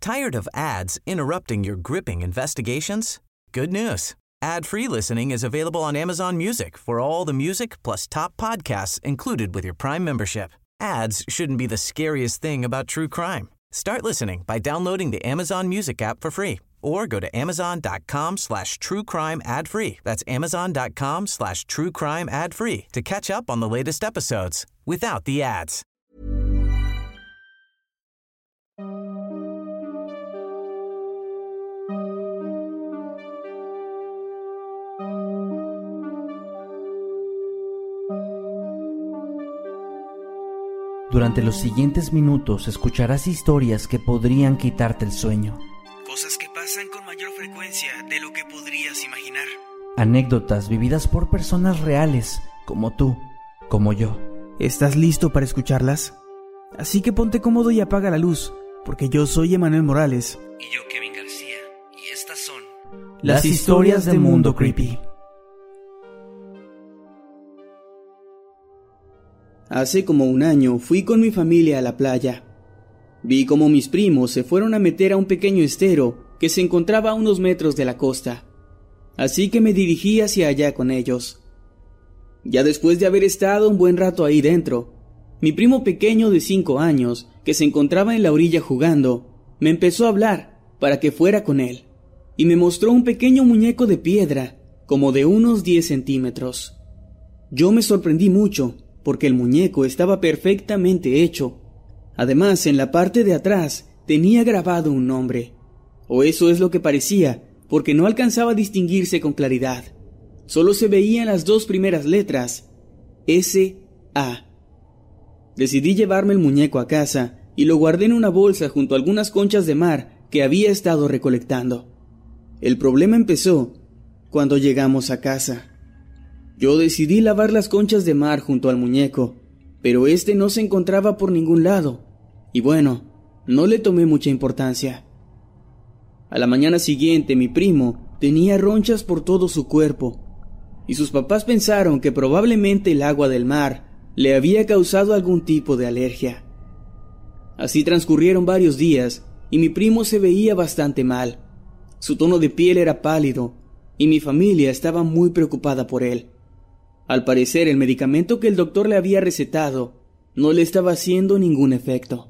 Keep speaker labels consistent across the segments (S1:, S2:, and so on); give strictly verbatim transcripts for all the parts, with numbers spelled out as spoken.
S1: Tired of ads interrupting your gripping investigations? Good news. Ad-free listening is available on Amazon Music for all the music plus top podcasts included with your Prime membership. Ads shouldn't be the scariest thing about true crime. Start listening by downloading the Amazon Music app for free or go to amazon.com slash true crime ad free. That's amazon.com slash true crime ad free to catch up on the latest episodes without the ads.
S2: Durante los siguientes minutos escucharás historias que podrían quitarte el sueño.
S3: Cosas que pasan con mayor frecuencia de lo que podrías imaginar.
S2: Anécdotas vividas por personas reales, como tú, como yo.
S4: ¿Estás listo para escucharlas? Así que ponte cómodo y apaga la luz, porque yo soy Emanuel Morales.
S3: Y yo, Kevin García, y estas son...
S2: Las historias de Mundo Creepy.
S5: Hace como un año fui con mi familia a la playa. Vi cómo mis primos se fueron a meter a un pequeño estero que se encontraba a unos metros de la costa. Así que me dirigí hacia allá con ellos. Ya después de haber estado un buen rato ahí dentro, mi primo pequeño de cinco años, que se encontraba en la orilla jugando, me empezó a hablar para que fuera con él, y me mostró un pequeño muñeco de piedra, como de unos diez centímetros. Yo me sorprendí mucho, porque el muñeco estaba perfectamente hecho. Además, en la parte de atrás tenía grabado un nombre. O eso es lo que parecía, porque no alcanzaba a distinguirse con claridad. Solo se veían las dos primeras letras, S A Decidí llevarme el muñeco a casa y lo guardé en una bolsa junto a algunas conchas de mar que había estado recolectando. El problema empezó cuando llegamos a casa. Yo decidí lavar las conchas de mar junto al muñeco, pero este no se encontraba por ningún lado, y bueno, no le tomé mucha importancia. A la mañana siguiente mi primo tenía ronchas por todo su cuerpo, y sus papás pensaron que probablemente el agua del mar le había causado algún tipo de alergia. Así transcurrieron varios días, y mi primo se veía bastante mal. Su tono de piel era pálido, y mi familia estaba muy preocupada por él. Al parecer, el medicamento que el doctor le había recetado no le estaba haciendo ningún efecto.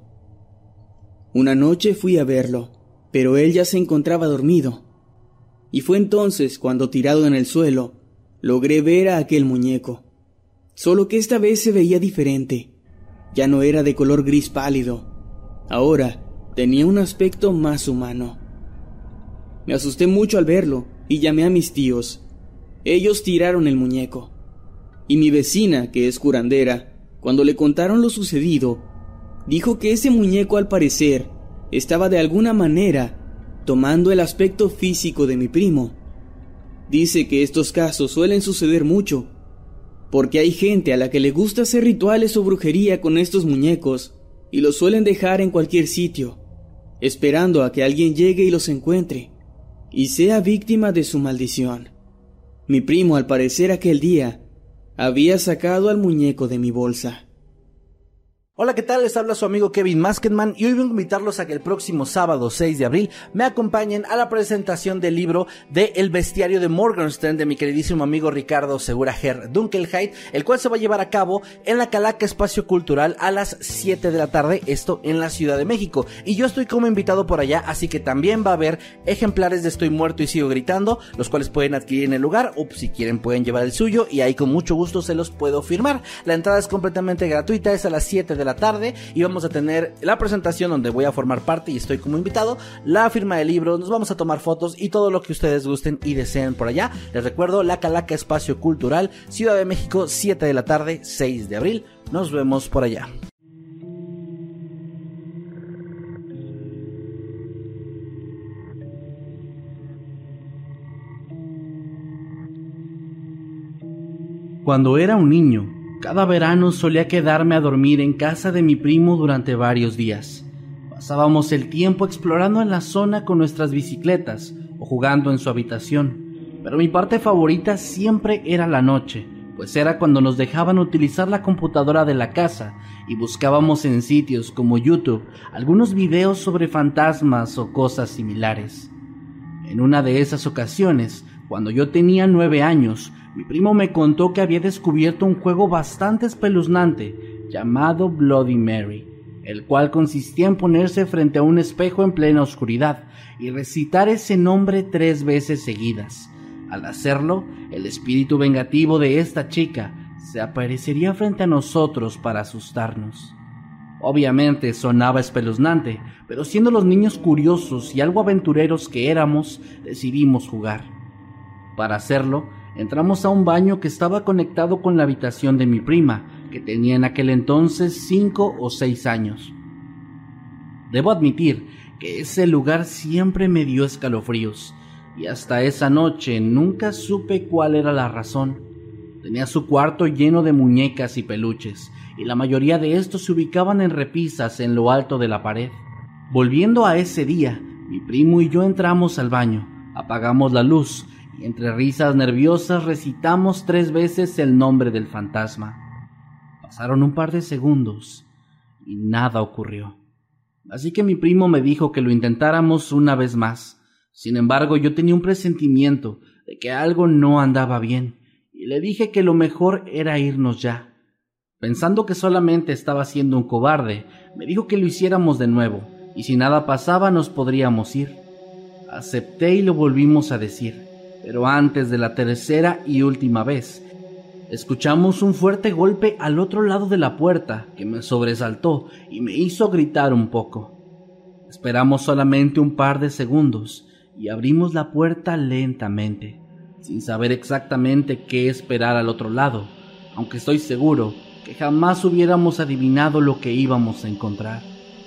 S5: Una noche fui a verlo, pero él ya se encontraba dormido. Y fue entonces cuando, tirado en el suelo, logré ver a aquel muñeco. Solo que esta vez se veía diferente. Ya no era de color gris pálido. Ahora tenía un aspecto más humano. Me asusté mucho al verlo y llamé a mis tíos. Ellos tiraron el muñeco. Y mi vecina, que es curandera, cuando le contaron lo sucedido, dijo que ese muñeco al parecer estaba de alguna manera tomando el aspecto físico de mi primo. Dice que estos casos suelen suceder mucho, porque hay gente a la que le gusta hacer rituales o brujería con estos muñecos y los suelen dejar en cualquier sitio, esperando a que alguien llegue y los encuentre y sea víctima de su maldición. Mi primo, al parecer aquel día, había sacado al muñeco de mi bolsa.
S2: Hola, ¿qué tal? Les habla su amigo Kevin Maskedman y hoy vengo a invitarlos a que el próximo sábado seis de abril me acompañen a la presentación del libro de El Bestiario de Morgenstern de mi queridísimo amigo Ricardo Segura Ger Dunkelheit, el cual se va a llevar a cabo en la Calaca Espacio Cultural a las siete de la tarde, esto en la Ciudad de México, y yo estoy como invitado por allá, así que también va a haber ejemplares de Estoy Muerto y Sigo Gritando, los cuales pueden adquirir en el lugar, o si quieren pueden llevar el suyo y ahí con mucho gusto se los puedo firmar. La entrada es completamente gratuita, es a las siete de la tarde y vamos a tener la presentación donde voy a formar parte y estoy como invitado, la firma del libro, nos vamos a tomar fotos y todo lo que ustedes gusten y deseen por allá. Les recuerdo, la Calaca Espacio Cultural, Ciudad de México, siete de la tarde, seis de abril. Nos vemos por allá. Cuando era un niño, cada verano solía quedarme a dormir en casa de mi primo durante varios días. Pasábamos el tiempo explorando en la zona con nuestras bicicletas o jugando en su habitación, pero mi parte favorita siempre era la noche, pues era cuando nos dejaban utilizar la computadora de la casa y buscábamos en sitios como YouTube algunos videos sobre fantasmas o cosas similares. En una de esas ocasiones, cuando yo tenía nueve años, mi primo me contó que había descubierto un juego bastante espeluznante llamado Bloody Mary, el cual consistía en ponerse frente a un espejo en plena oscuridad y recitar ese nombre tres veces seguidas. Al hacerlo, el espíritu vengativo de esta chica se aparecería frente a nosotros para asustarnos. Obviamente sonaba espeluznante, pero siendo los niños curiosos y algo aventureros que éramos, decidimos jugar. Para hacerlo, entramos a un baño que estaba conectado con la habitación de mi prima, que tenía en aquel entonces cinco o seis años. Debo admitir que ese lugar siempre me dio escalofríos, y hasta esa noche nunca supe cuál era la razón. Tenía su cuarto lleno de muñecas y peluches, y la mayoría de estos se ubicaban en repisas en lo alto de la pared. Volviendo a ese día, mi primo y yo entramos al baño, apagamos la luz, y entre risas nerviosas recitamos tres veces el nombre del fantasma. Pasaron un par de segundos, y nada ocurrió. Así que mi primo me dijo que lo intentáramos una vez más. Sin embargo, yo tenía un presentimiento de que algo no andaba bien, y le dije que lo mejor era irnos ya. Pensando que solamente estaba siendo un cobarde, me dijo que lo hiciéramos de nuevo, y si nada pasaba nos podríamos ir. Acepté y lo volvimos a decir, pero antes de la tercera y última vez, escuchamos un fuerte golpe al otro lado de la puerta que me sobresaltó y me hizo gritar un poco. Esperamos solamente un par de segundos y abrimos la puerta lentamente, sin saber exactamente qué esperar al otro lado, aunque estoy seguro que jamás hubiéramos adivinado lo que íbamos a encontrar.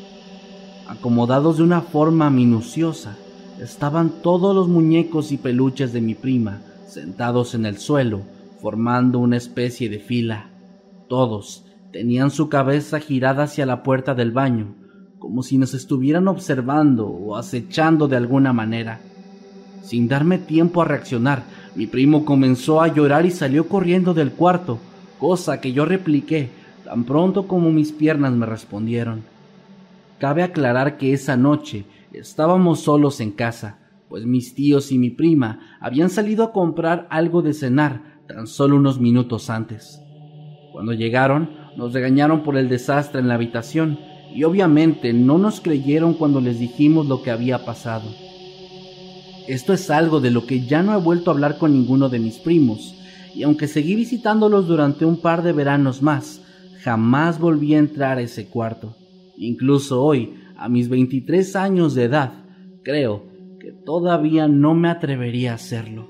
S2: Acomodados de una forma minuciosa, estaban todos los muñecos y peluches de mi prima sentados en el suelo, formando una especie de fila. Todos tenían su cabeza girada hacia la puerta del baño, como si nos estuvieran observando o acechando de alguna manera. Sin darme tiempo a reaccionar, mi primo comenzó a llorar y salió corriendo del cuarto, cosa que yo repliqué tan pronto como mis piernas me respondieron. Cabe aclarar que esa noche estábamos solos en casa, pues mis tíos y mi prima habían salido a comprar algo de cenar tan solo unos minutos antes. Cuando llegaron, nos regañaron por el desastre en la habitación, y obviamente no nos creyeron cuando les dijimos lo que había pasado. Esto es algo de lo que ya no he vuelto a hablar con ninguno de mis primos, y aunque seguí visitándolos durante un par de veranos más, jamás volví a entrar a ese cuarto. Incluso hoy, a mis veintitrés años de edad, creo que todavía no me atrevería a hacerlo.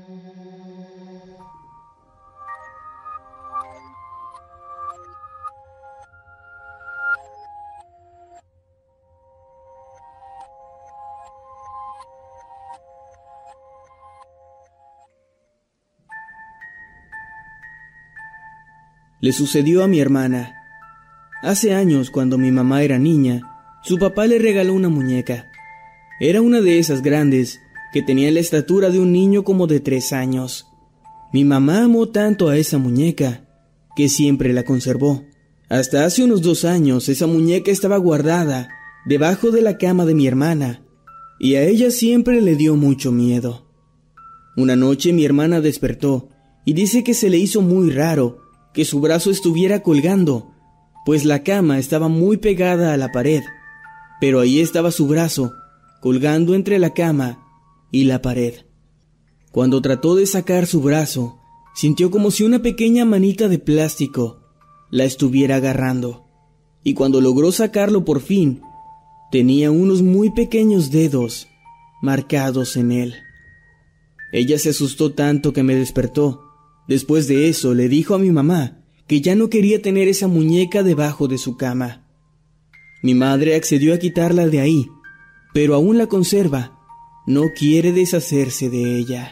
S5: Le sucedió a mi hermana. Hace años, cuando mi mamá era niña, su papá le regaló una muñeca. Era una de esas grandes, que tenía la estatura de un niño como de tres años. Mi mamá amó tanto a esa muñeca, que siempre la conservó. Hasta hace unos dos años, esa muñeca estaba guardada debajo de la cama de mi hermana, y a ella siempre le dio mucho miedo. Una noche mi hermana despertó, y dice que se le hizo muy raro que su brazo estuviera colgando, pues la cama estaba muy pegada a la pared, pero ahí estaba su brazo, colgando entre la cama y la pared. Cuando trató de sacar su brazo, sintió como si una pequeña manita de plástico la estuviera agarrando, y cuando logró sacarlo por fin, tenía unos muy pequeños dedos marcados en él. Ella se asustó tanto que me despertó. Después de eso, le dijo a mi mamá que ya no quería tener esa muñeca debajo de su cama. Mi madre accedió a quitarla de ahí, pero aún la conserva. No quiere deshacerse de ella.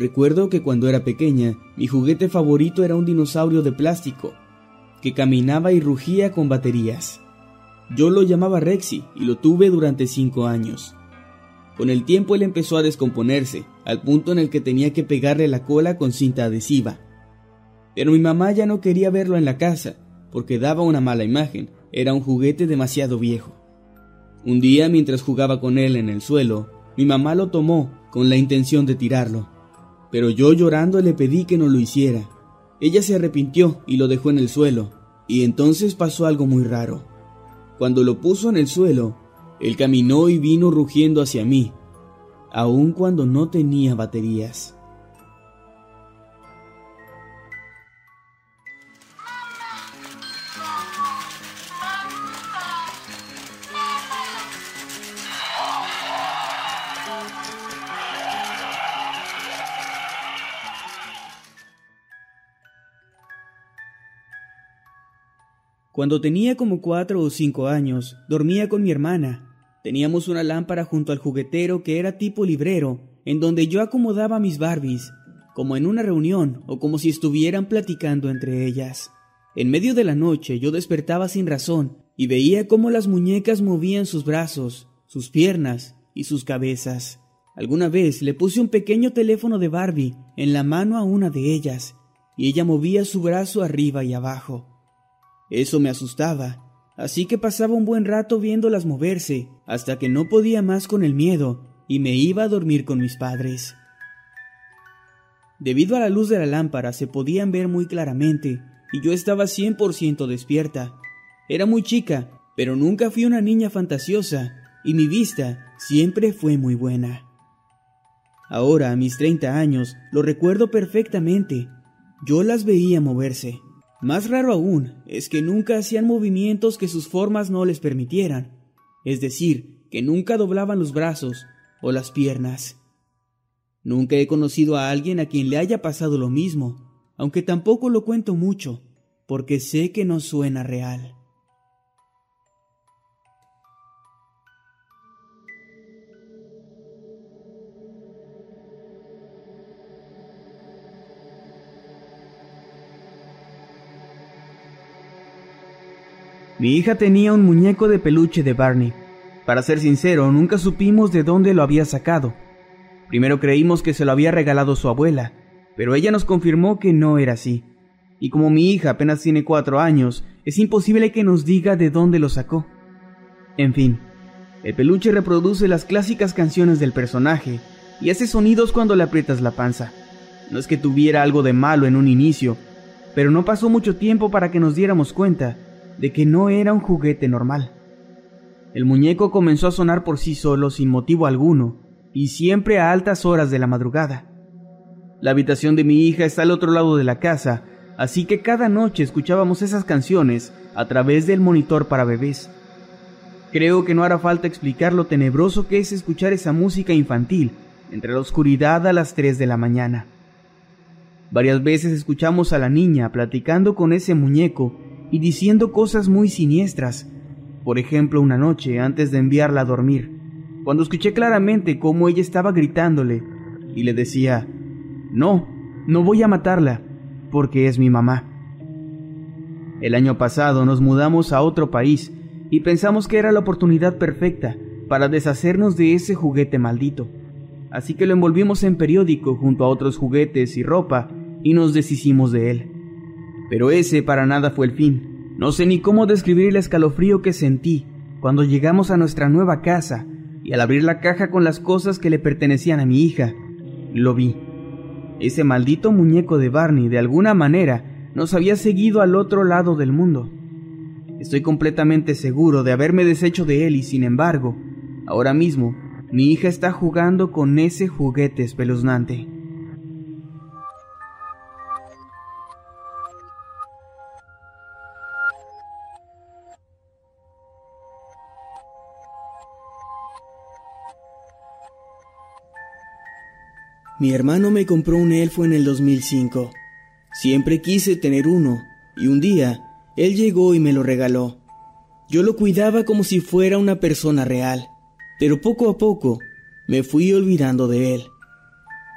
S5: Recuerdo que cuando era pequeña, mi juguete favorito era un dinosaurio de plástico, que caminaba y rugía con baterías. Yo lo llamaba Rexy y lo tuve durante cinco años. Con el tiempo él empezó a descomponerse, al punto en el que tenía que pegarle la cola con cinta adhesiva. Pero mi mamá ya no quería verlo en la casa, porque daba una mala imagen, era un juguete demasiado viejo. Un día, mientras jugaba con él en el suelo, mi mamá lo tomó con la intención de tirarlo. Pero yo llorando le pedí que no lo hiciera. Ella se arrepintió y lo dejó en el suelo, y entonces pasó algo muy raro. Cuando lo puso en el suelo, él caminó y vino rugiendo hacia mí, aun cuando no tenía baterías. Cuando tenía como cuatro o cinco años, dormía con mi hermana. Teníamos una lámpara junto al juguetero que era tipo librero, en donde yo acomodaba mis Barbies, como en una reunión o como si estuvieran platicando entre ellas. En medio de la noche yo despertaba sin razón y veía cómo las muñecas movían sus brazos, sus piernas y sus cabezas. Alguna vez le puse un pequeño teléfono de Barbie en la mano a una de ellas, y ella movía su brazo arriba y abajo. Eso me asustaba, así que pasaba un buen rato viéndolas moverse, hasta que no podía más con el miedo y me iba a dormir con mis padres. Debido a la luz de la lámpara se podían ver muy claramente, y yo estaba cien por ciento despierta. Era muy chica, pero nunca fui una niña fantasiosa, y mi vista siempre fue muy buena. Ahora, a mis treinta años, lo recuerdo perfectamente. Yo las veía moverse. Más raro aún es que nunca hacían movimientos que sus formas no les permitieran, es decir, que nunca doblaban los brazos o las piernas. Nunca he conocido a alguien a quien le haya pasado lo mismo, aunque tampoco lo cuento mucho, porque sé que no suena real.
S4: Mi hija tenía un muñeco de peluche de Barney. Para ser sincero, nunca supimos de dónde lo había sacado. Primero creímos que se lo había regalado su abuela, pero ella nos confirmó que no era así. Y como mi hija apenas tiene cuatro años, es imposible que nos diga de dónde lo sacó. En fin, el peluche reproduce las clásicas canciones del personaje y hace sonidos cuando le aprietas la panza. No es que tuviera algo de malo en un inicio, pero no pasó mucho tiempo para que nos diéramos cuenta de que no era un juguete normal. El muñeco comenzó a sonar por sí solo sin motivo alguno, y siempre a altas horas de la madrugada. La habitación de mi hija está al otro lado de la casa, así que cada noche escuchábamos esas canciones a través del monitor para bebés. Creo que no hará falta explicar lo tenebroso que es escuchar esa música infantil entre la oscuridad a las tres de la mañana. Varias veces escuchamos a la niña platicando con ese muñeco y diciendo cosas muy siniestras. Por ejemplo, una noche, antes de enviarla a dormir, cuando escuché claramente cómo ella estaba gritándole y le decía: «No, no voy a matarla, porque es mi mamá». El año pasado nos mudamos a otro país y pensamos que era la oportunidad perfecta para deshacernos de ese juguete maldito. Así que lo envolvimos en periódico junto a otros juguetes y ropa y nos deshicimos de él. Pero ese para nada fue el fin. No sé ni cómo describir el escalofrío que sentí cuando llegamos a nuestra nueva casa y al abrir la caja con las cosas que le pertenecían a mi hija, lo vi. Ese maldito muñeco de Barney de alguna manera nos había seguido al otro lado del mundo. Estoy completamente seguro de haberme deshecho de él y sin embargo, ahora mismo, mi hija está jugando con ese juguete espeluznante.
S5: Mi hermano me compró un elfo en el dos mil cinco. Siempre quise tener uno, y un día, él llegó y me lo regaló. Yo lo cuidaba como si fuera una persona real, pero poco a poco me fui olvidando de él.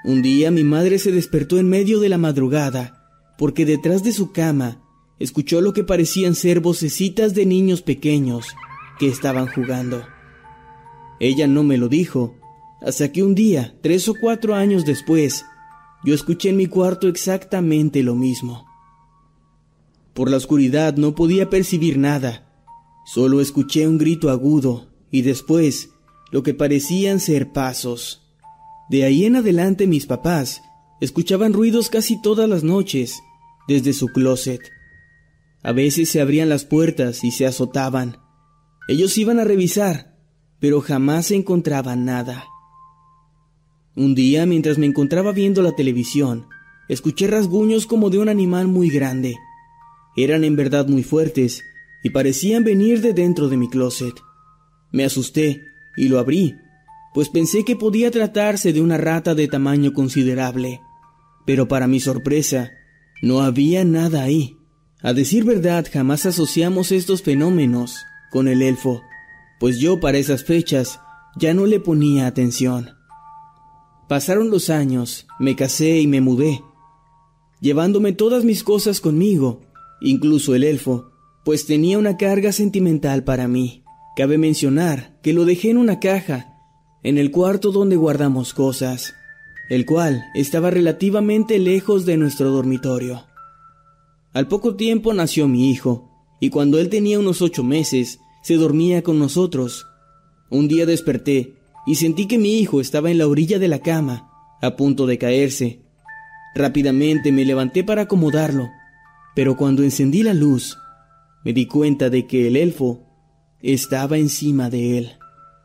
S5: Un día mi madre se despertó en medio de la madrugada, porque detrás de su cama escuchó lo que parecían ser vocecitas de niños pequeños que estaban jugando. Ella no me lo dijo, hasta que un día, tres o cuatro años después, yo escuché en mi cuarto exactamente lo mismo. Por la oscuridad no podía percibir nada, solo escuché un grito agudo y después lo que parecían ser pasos. De ahí en adelante mis papás escuchaban ruidos casi todas las noches desde su closet. A veces se abrían las puertas y se azotaban. Ellos iban a revisar, pero jamás encontraban nada. Un día, mientras me encontraba viendo la televisión, escuché rasguños como de un animal muy grande. Eran en verdad muy fuertes y parecían venir de dentro de mi closet. Me asusté y lo abrí, pues pensé que podía tratarse de una rata de tamaño considerable. Pero para mi sorpresa, no había nada ahí. A decir verdad, jamás asociamos estos fenómenos con el elfo, pues yo para esas fechas ya no le ponía atención. Pasaron los años, me casé y me mudé, llevándome todas mis cosas conmigo, incluso el elfo, pues tenía una carga sentimental para mí. Cabe mencionar que lo dejé en una caja, en el cuarto donde guardamos cosas, el cual estaba relativamente lejos de nuestro dormitorio. Al poco tiempo nació mi hijo, y cuando él tenía unos ocho meses, se dormía con nosotros. Un día desperté y sentí que mi hijo estaba en la orilla de la cama, a punto de caerse. Rápidamente me levanté para acomodarlo, pero cuando encendí la luz, me di cuenta de que el elfo estaba encima de él.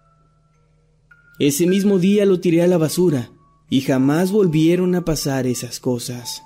S5: Ese mismo día lo tiré a la basura, y jamás volvieron a pasar esas cosas.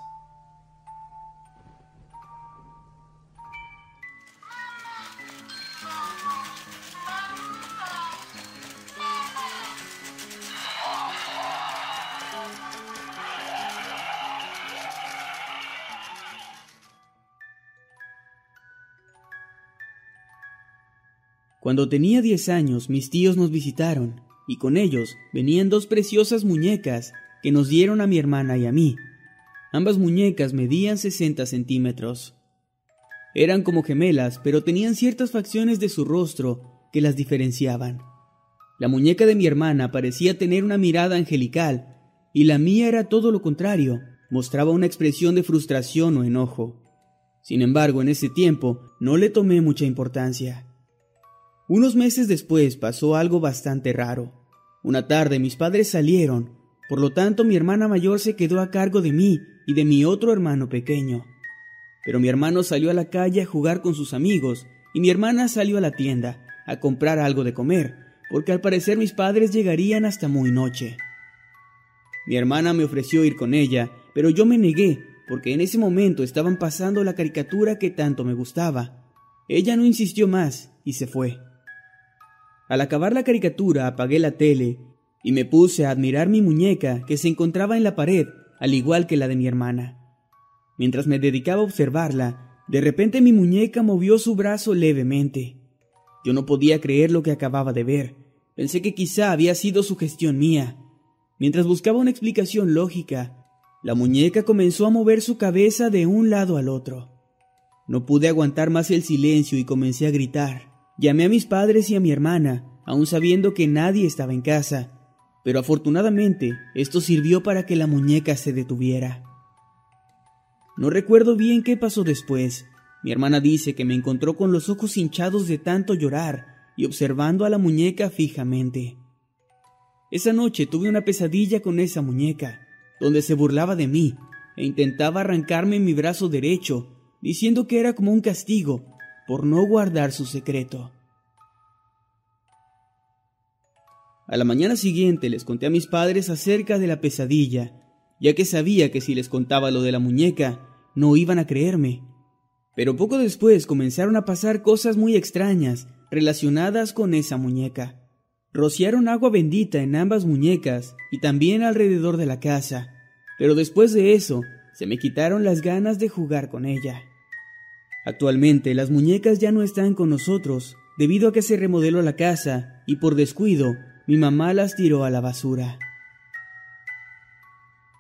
S4: Cuando tenía diez años, mis tíos nos visitaron, y con ellos venían dos preciosas muñecas que nos dieron a mi hermana y a mí. Ambas muñecas medían sesenta centímetros. Eran como gemelas, pero tenían ciertas facciones de su rostro que las diferenciaban. La muñeca de mi hermana parecía tener una mirada angelical, y la mía era todo lo contrario, mostraba una expresión de frustración o enojo. Sin embargo, en ese tiempo no le tomé mucha importancia. Unos meses después pasó algo bastante raro. Una tarde mis padres salieron, por lo tanto mi hermana mayor se quedó a cargo de mí y de mi otro hermano pequeño. Pero mi hermano salió a la calle a jugar con sus amigos y mi hermana salió a la tienda a comprar algo de comer, porque al parecer mis padres llegarían hasta muy noche. Mi hermana me ofreció ir con ella, pero yo me negué, porque en ese momento estaban pasando la caricatura que tanto me gustaba. Ella no insistió más y se fue. Al acabar la caricatura apagué la tele y me puse a admirar mi muñeca que se encontraba en la pared, al igual que la de mi hermana. Mientras me dedicaba a observarla, de repente mi muñeca movió su brazo levemente. Yo no podía creer lo que acababa de ver. Pensé que quizá había sido sugestión mía. Mientras buscaba una explicación lógica, la muñeca comenzó a mover su cabeza de un lado al otro. No pude aguantar más el silencio y comencé a gritar. Llamé a mis padres y a mi hermana, aún sabiendo que nadie estaba en casa, pero afortunadamente esto sirvió para que la muñeca se detuviera. No recuerdo bien qué pasó después. Mi hermana dice que me encontró con los ojos hinchados de tanto llorar y observando a la muñeca fijamente. Esa noche tuve una pesadilla con esa muñeca, donde se burlaba de mí e intentaba arrancarme mi brazo derecho, diciendo que era como un castigo por no guardar su secreto. A la mañana siguiente les conté a mis padres acerca de la pesadilla, ya que sabía que si les contaba lo de la muñeca, no iban a creerme. Pero poco después comenzaron a pasar cosas muy extrañas relacionadas con esa muñeca. Rociaron agua bendita en ambas muñecas y también alrededor de la casa, pero después de eso se me quitaron las ganas de jugar con ella. Actualmente las muñecas ya no están con nosotros, debido a que se remodeló la casa y por descuido mi mamá las tiró a la basura.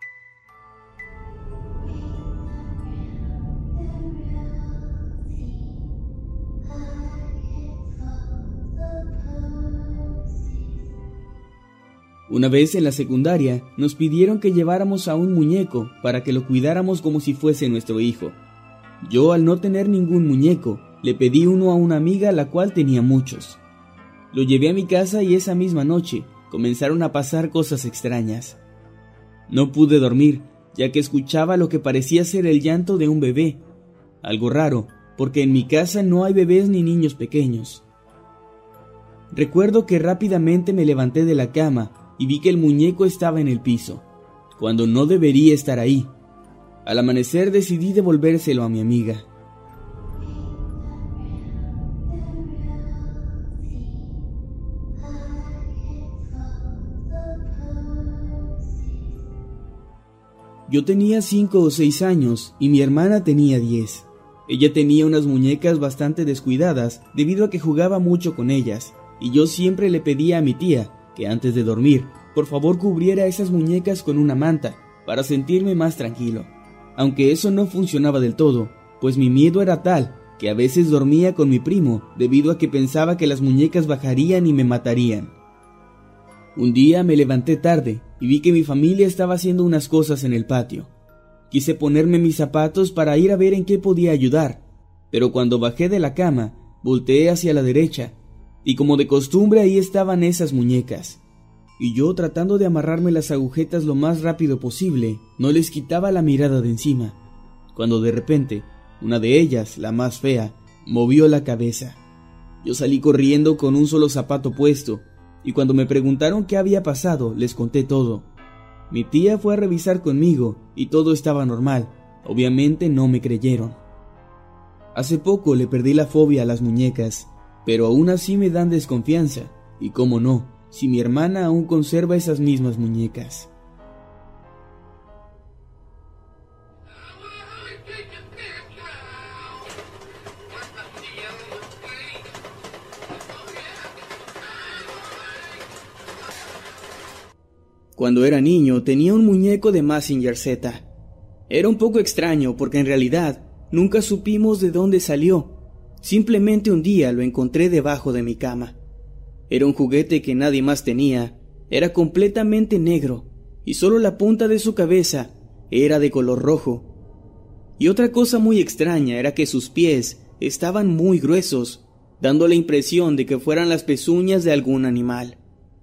S5: Una vez en la secundaria nos pidieron que lleváramos a un muñeco para que lo cuidáramos como si fuese nuestro hijo. Yo, al no tener ningún muñeco, le pedí uno a una amiga la cual tenía muchos. Lo llevé a mi casa y esa misma noche comenzaron a pasar cosas extrañas. No pude dormir, ya que escuchaba lo que parecía ser el llanto de un bebé. Algo raro, porque en mi casa no hay bebés ni niños pequeños. Recuerdo que rápidamente me levanté de la cama y vi que el muñeco estaba en el piso, cuando no debería estar ahí. Al amanecer decidí devolvérselo a mi amiga. Yo tenía cinco o seis años y mi hermana tenía diez. Ella tenía unas muñecas bastante descuidadas debido a que jugaba mucho con ellas, y yo siempre le pedía a mi tía que antes de dormir, por favor cubriera esas muñecas con una manta para sentirme más tranquilo. Aunque eso no funcionaba del todo, pues mi miedo era tal que a veces dormía con mi primo debido a que pensaba que las muñecas bajarían y me matarían. Un día me levanté tarde y vi que mi familia estaba haciendo unas cosas en el patio. Quise ponerme mis zapatos para ir a ver en qué podía ayudar, pero cuando bajé de la cama, volteé hacia la derecha, y como de costumbre ahí estaban esas muñecas. Y yo, tratando de amarrarme las agujetas lo más rápido posible, no les quitaba la mirada de encima, cuando de repente, una de ellas, la más fea, movió la cabeza. Yo salí corriendo con un solo zapato puesto, y cuando me preguntaron qué había pasado, les conté todo. Mi tía fue a revisar conmigo y todo estaba normal. Obviamente no me creyeron. Hace poco le perdí la fobia a las muñecas, pero aún así me dan desconfianza, y cómo no, si mi hermana aún conserva esas mismas muñecas. Cuando era niño tenía un muñeco de Mazinger Z. Era un poco extraño porque en realidad nunca supimos de dónde salió. Simplemente un día lo encontré debajo de mi cama. Era un juguete que nadie más tenía, era completamente negro y solo la punta de su cabeza era de color rojo. Y otra cosa muy extraña era que sus pies estaban muy gruesos, dando la impresión de que fueran las pezuñas de algún animal.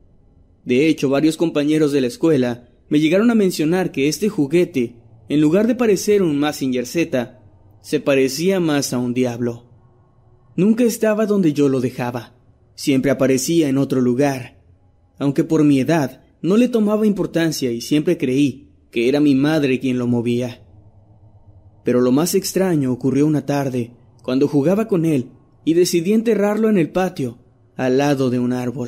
S5: De hecho, varios compañeros de la escuela me llegaron a mencionar que este juguete, en lugar de parecer un Mazinger Z, se parecía más a un diablo. Nunca estaba donde yo lo dejaba, siempre aparecía en otro lugar. Aunque por mi edad no le tomaba importancia y siempre creí que era mi madre quien lo movía. Pero lo más extraño ocurrió una tarde, cuando jugaba con él y decidí enterrarlo en el patio, al lado de un árbol.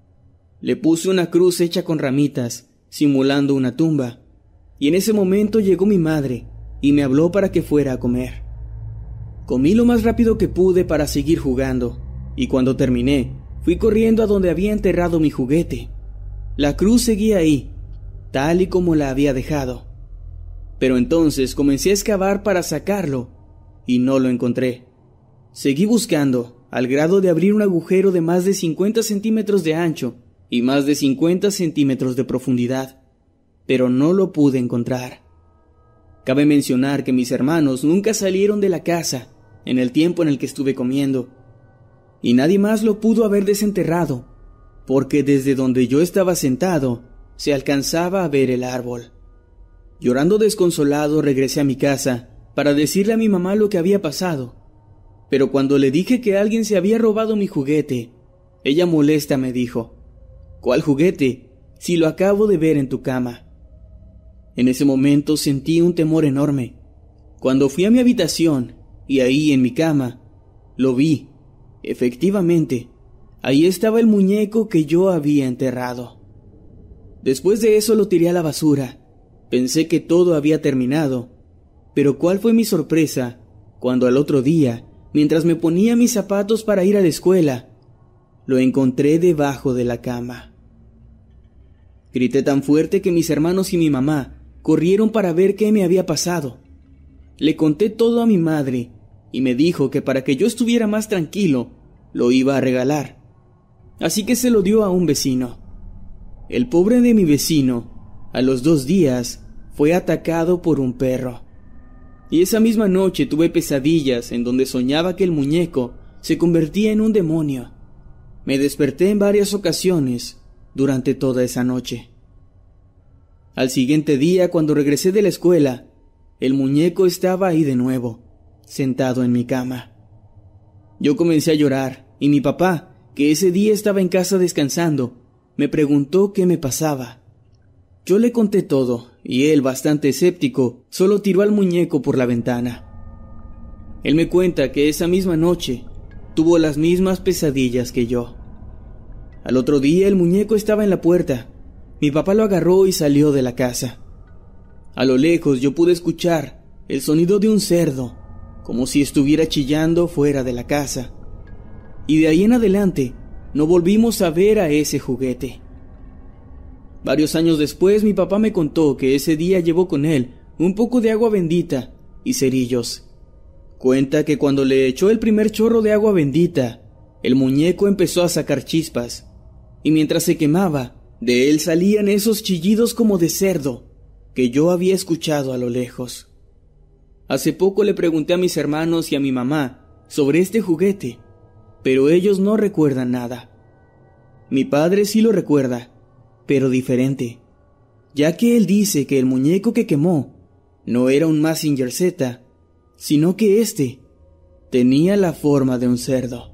S5: Le puse una cruz hecha con ramitas, simulando una tumba, y en ese momento llegó mi madre y me habló para que fuera a comer. Comí lo más rápido que pude para seguir jugando, y cuando terminé, fui corriendo a donde había enterrado mi juguete. La cruz seguía ahí, tal y como la había dejado. Pero entonces comencé a excavar para sacarlo, y no lo encontré. Seguí buscando, al grado de abrir un agujero de más de cincuenta centímetros de ancho, y más de cincuenta centímetros de profundidad, pero no lo pude encontrar. Cabe mencionar que mis hermanos nunca salieron de la casa en el tiempo en el que estuve comiendo, y nadie más lo pudo haber desenterrado, porque desde donde yo estaba sentado se alcanzaba a ver el árbol. Llorando desconsolado regresé a mi casa para decirle a mi mamá lo que había pasado, pero cuando le dije que alguien se había robado mi juguete, ella molesta me dijo: ¿Cuál juguete? Si lo acabo de ver en tu cama. En ese momento sentí un temor enorme. Cuando fui a mi habitación, y ahí en mi cama, lo vi. Efectivamente, ahí estaba el muñeco que yo había enterrado. Después de eso lo tiré a la basura. Pensé que todo había terminado. Pero ¿cuál fue mi sorpresa cuando al otro día, mientras me ponía mis zapatos para ir a la escuela, lo encontré debajo de la cama? Grité tan fuerte que mis hermanos y mi mamá corrieron para ver qué me había pasado. Le conté todo a mi madre y me dijo que para que yo estuviera más tranquilo, lo iba a regalar. Así que se lo dio a un vecino. el pobre de mi vecino, a los dos días, fue atacado por un perro. Y esa misma noche tuve pesadillas en donde soñaba que el muñeco se convertía en un demonio. Me desperté en varias ocasiones durante toda esa noche. Al siguiente día, cuando regresé de la escuela, el muñeco estaba ahí de nuevo, sentado en mi cama. Yo comencé a llorar y mi papá, que ese día estaba en casa descansando, me preguntó qué me pasaba. Yo le conté todo y él, bastante escéptico, solo tiró al muñeco por la ventana. Él me cuenta que esa misma noche tuvo las mismas pesadillas que yo. Al otro día el muñeco estaba en la puerta. Mi papá lo agarró y salió de la casa. A lo lejos yo pude escuchar el sonido de un cerdo, como si estuviera chillando fuera de la casa. Y de ahí en adelante no volvimos a ver a ese juguete. Varios años después mi papá me contó que ese día llevó con él un poco de agua bendita y cerillos. Cuenta que cuando le echó el primer chorro de agua bendita, el muñeco empezó a sacar chispas, y mientras se quemaba, de él salían esos chillidos como de cerdo que yo había escuchado a lo lejos. Hace poco le pregunté a mis hermanos y a mi mamá sobre este juguete, pero ellos no recuerdan nada. Mi padre sí lo recuerda, pero diferente, ya que él dice que el muñeco que quemó no era un Mazinger Z, sino que éste tenía la forma de un cerdo.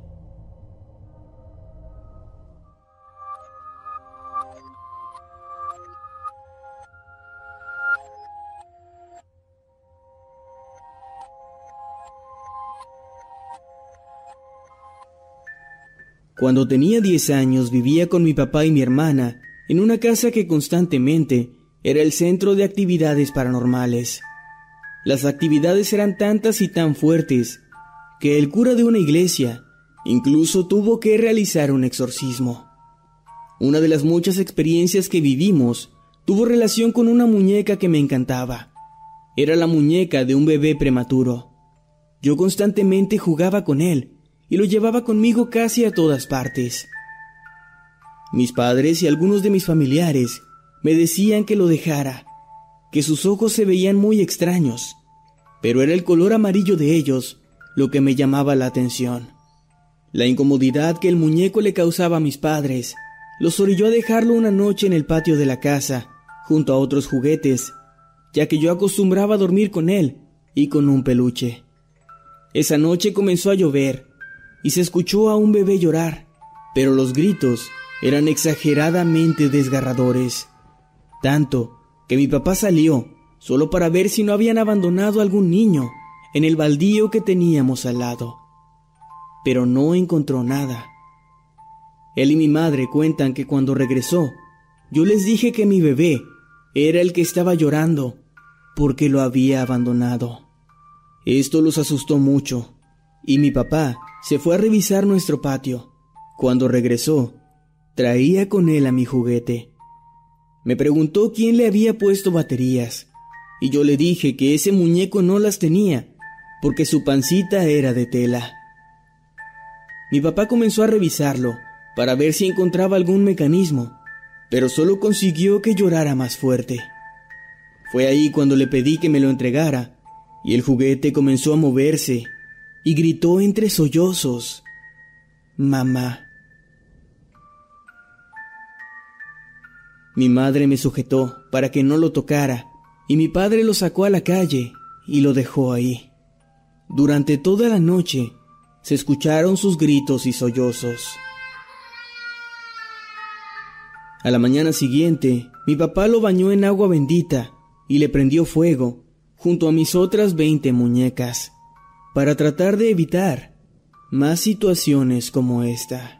S5: Cuando tenía diez años vivía con mi papá y mi hermana en una casa que constantemente era el centro de actividades paranormales. Las actividades eran tantas y tan fuertes que el cura de una iglesia incluso tuvo que realizar un exorcismo. Una de las muchas experiencias que vivimos tuvo relación con una muñeca que me encantaba. Era la muñeca de un bebé prematuro. Yo constantemente jugaba con él y lo llevaba conmigo casi a todas partes. Mis padres y algunos de mis familiares me decían que lo dejara, que sus ojos se veían muy extraños, pero era el color amarillo de ellos lo que me llamaba la atención. La incomodidad que el muñeco le causaba a mis padres los orilló a dejarlo una noche en el patio de la casa, junto a otros juguetes, ya que yo acostumbraba a dormir con él y con un peluche. Esa noche comenzó a llover y se escuchó a un bebé llorar, pero los gritos eran exageradamente desgarradores, tanto que mi papá salió solo para ver si no habían abandonado a algún niño en el baldío que teníamos al lado, pero no encontró nada. Él y mi madre cuentan que cuando regresó, yo les dije que mi bebé era el que estaba llorando porque lo había abandonado. Esto los asustó mucho y mi papá se fue a revisar nuestro patio. Cuando regresó, traía con él a mi juguete. Me preguntó quién le había puesto baterías, y yo le dije que ese muñeco no las tenía, porque su pancita era de tela. Mi papá comenzó a revisarlo, para ver si encontraba algún mecanismo, pero solo consiguió que llorara más fuerte. Fue ahí cuando le pedí que me lo entregara, y el juguete comenzó a moverse, y gritó entre sollozos: «Mamá». Mi madre me sujetó para que no lo tocara, y mi padre lo sacó a la calle y lo dejó ahí. Durante toda la noche se escucharon sus gritos y sollozos. A la mañana siguiente, mi papá lo bañó en agua bendita y le prendió fuego junto a mis otras veinte muñecas, para tratar de evitar más situaciones como esta.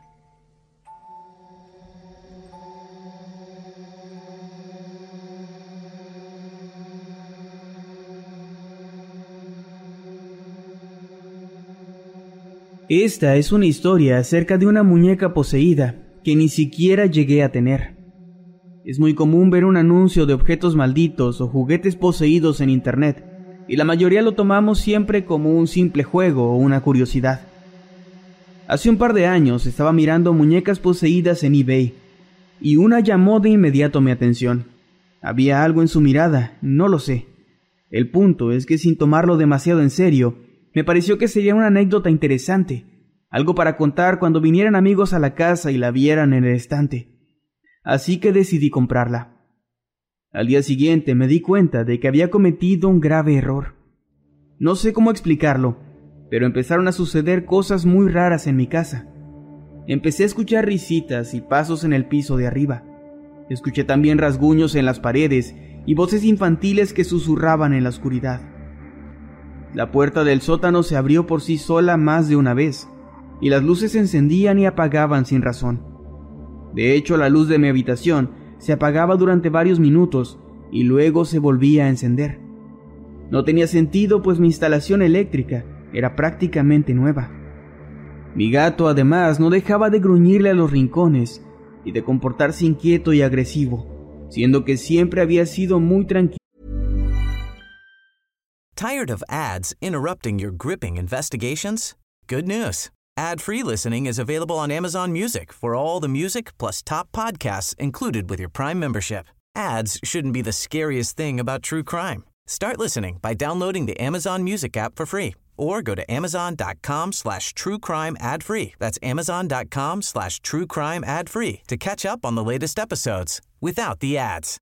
S4: Esta es una historia acerca de una muñeca poseída que ni siquiera llegué a tener. Es muy común ver un anuncio de objetos malditos o juguetes poseídos en internet, y la mayoría lo tomamos siempre como un simple juego o una curiosidad. Hace un par de años estaba mirando muñecas poseídas en eBay, y una llamó de inmediato mi atención. Había algo en su mirada, no lo sé. El punto es que sin tomarlo demasiado en serio, me pareció que sería una anécdota interesante, algo para contar cuando vinieran amigos a la casa y la vieran en el estante. Así que decidí comprarla. Al día siguiente me di cuenta de que había cometido un grave error. No sé cómo explicarlo, pero empezaron a suceder cosas muy raras en mi casa. Empecé a escuchar risitas y pasos en el piso de arriba. Escuché también rasguños en las paredes y voces infantiles que susurraban en la oscuridad. La puerta del sótano se abrió por sí sola más de una vez, y las luces se encendían y apagaban sin razón. De hecho, la luz de mi habitación se apagaba durante varios minutos y luego se volvía a encender. No tenía sentido, pues mi instalación eléctrica era prácticamente nueva. Mi gato, además, no dejaba de gruñirle a los rincones y de comportarse inquieto y agresivo, siendo que siempre había sido muy tranquilo.
S1: Tired of ads interrupting your gripping investigations? Good news. Ad-free listening is available on Amazon Music for all the music plus top podcasts included with your Prime membership. Ads shouldn't be the scariest thing about true crime. Start listening by downloading the Amazon Music app for free or go to amazon.com slash true crime ad free. That's amazon.com slash true crime ad free to catch up on the latest episodes without the ads.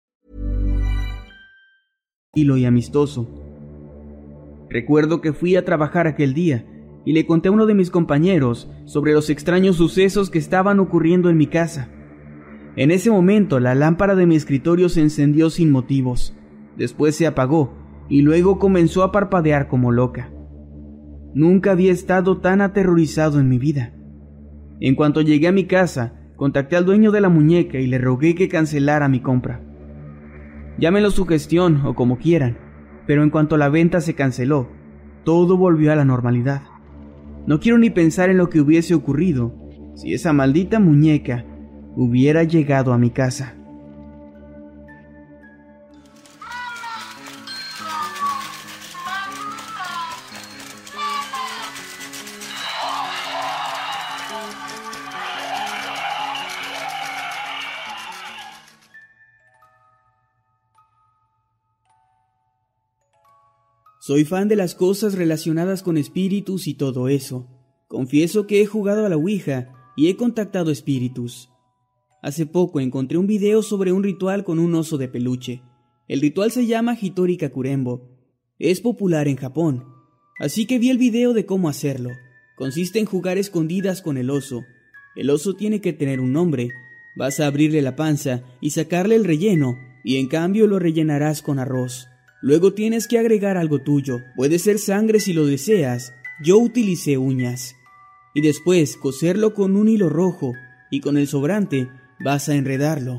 S4: Y amistoso. Recuerdo que fui a trabajar aquel día y le conté a uno de mis compañeros sobre los extraños sucesos que estaban ocurriendo en mi casa. En ese momento la lámpara de mi escritorio se encendió sin motivos, después se apagó y luego comenzó a parpadear como loca. Nunca había estado tan aterrorizado en mi vida. En cuanto llegué a mi casa, contacté al dueño de la muñeca y le rogué que cancelara mi compra. Llámenlo sugestión o como quieran, pero en cuanto la venta se canceló, todo volvió a la normalidad. No quiero ni pensar en lo que hubiese ocurrido si esa maldita muñeca hubiera llegado a mi casa. Soy fan de las cosas relacionadas con espíritus y todo eso. Confieso que he jugado a la Ouija y he contactado espíritus. Hace poco encontré un video sobre un ritual con un oso de peluche. El ritual se llama Hitori Kakurembo. Es popular en Japón, así que vi el video de cómo hacerlo. Consiste en jugar escondidas con el oso. El oso tiene que tener un nombre. Vas a abrirle la panza y sacarle el relleno, y en cambio lo rellenarás con arroz. Luego tienes que agregar algo tuyo, puede ser sangre si lo deseas, yo utilicé uñas. Y después coserlo con un hilo rojo, y con el sobrante vas a enredarlo.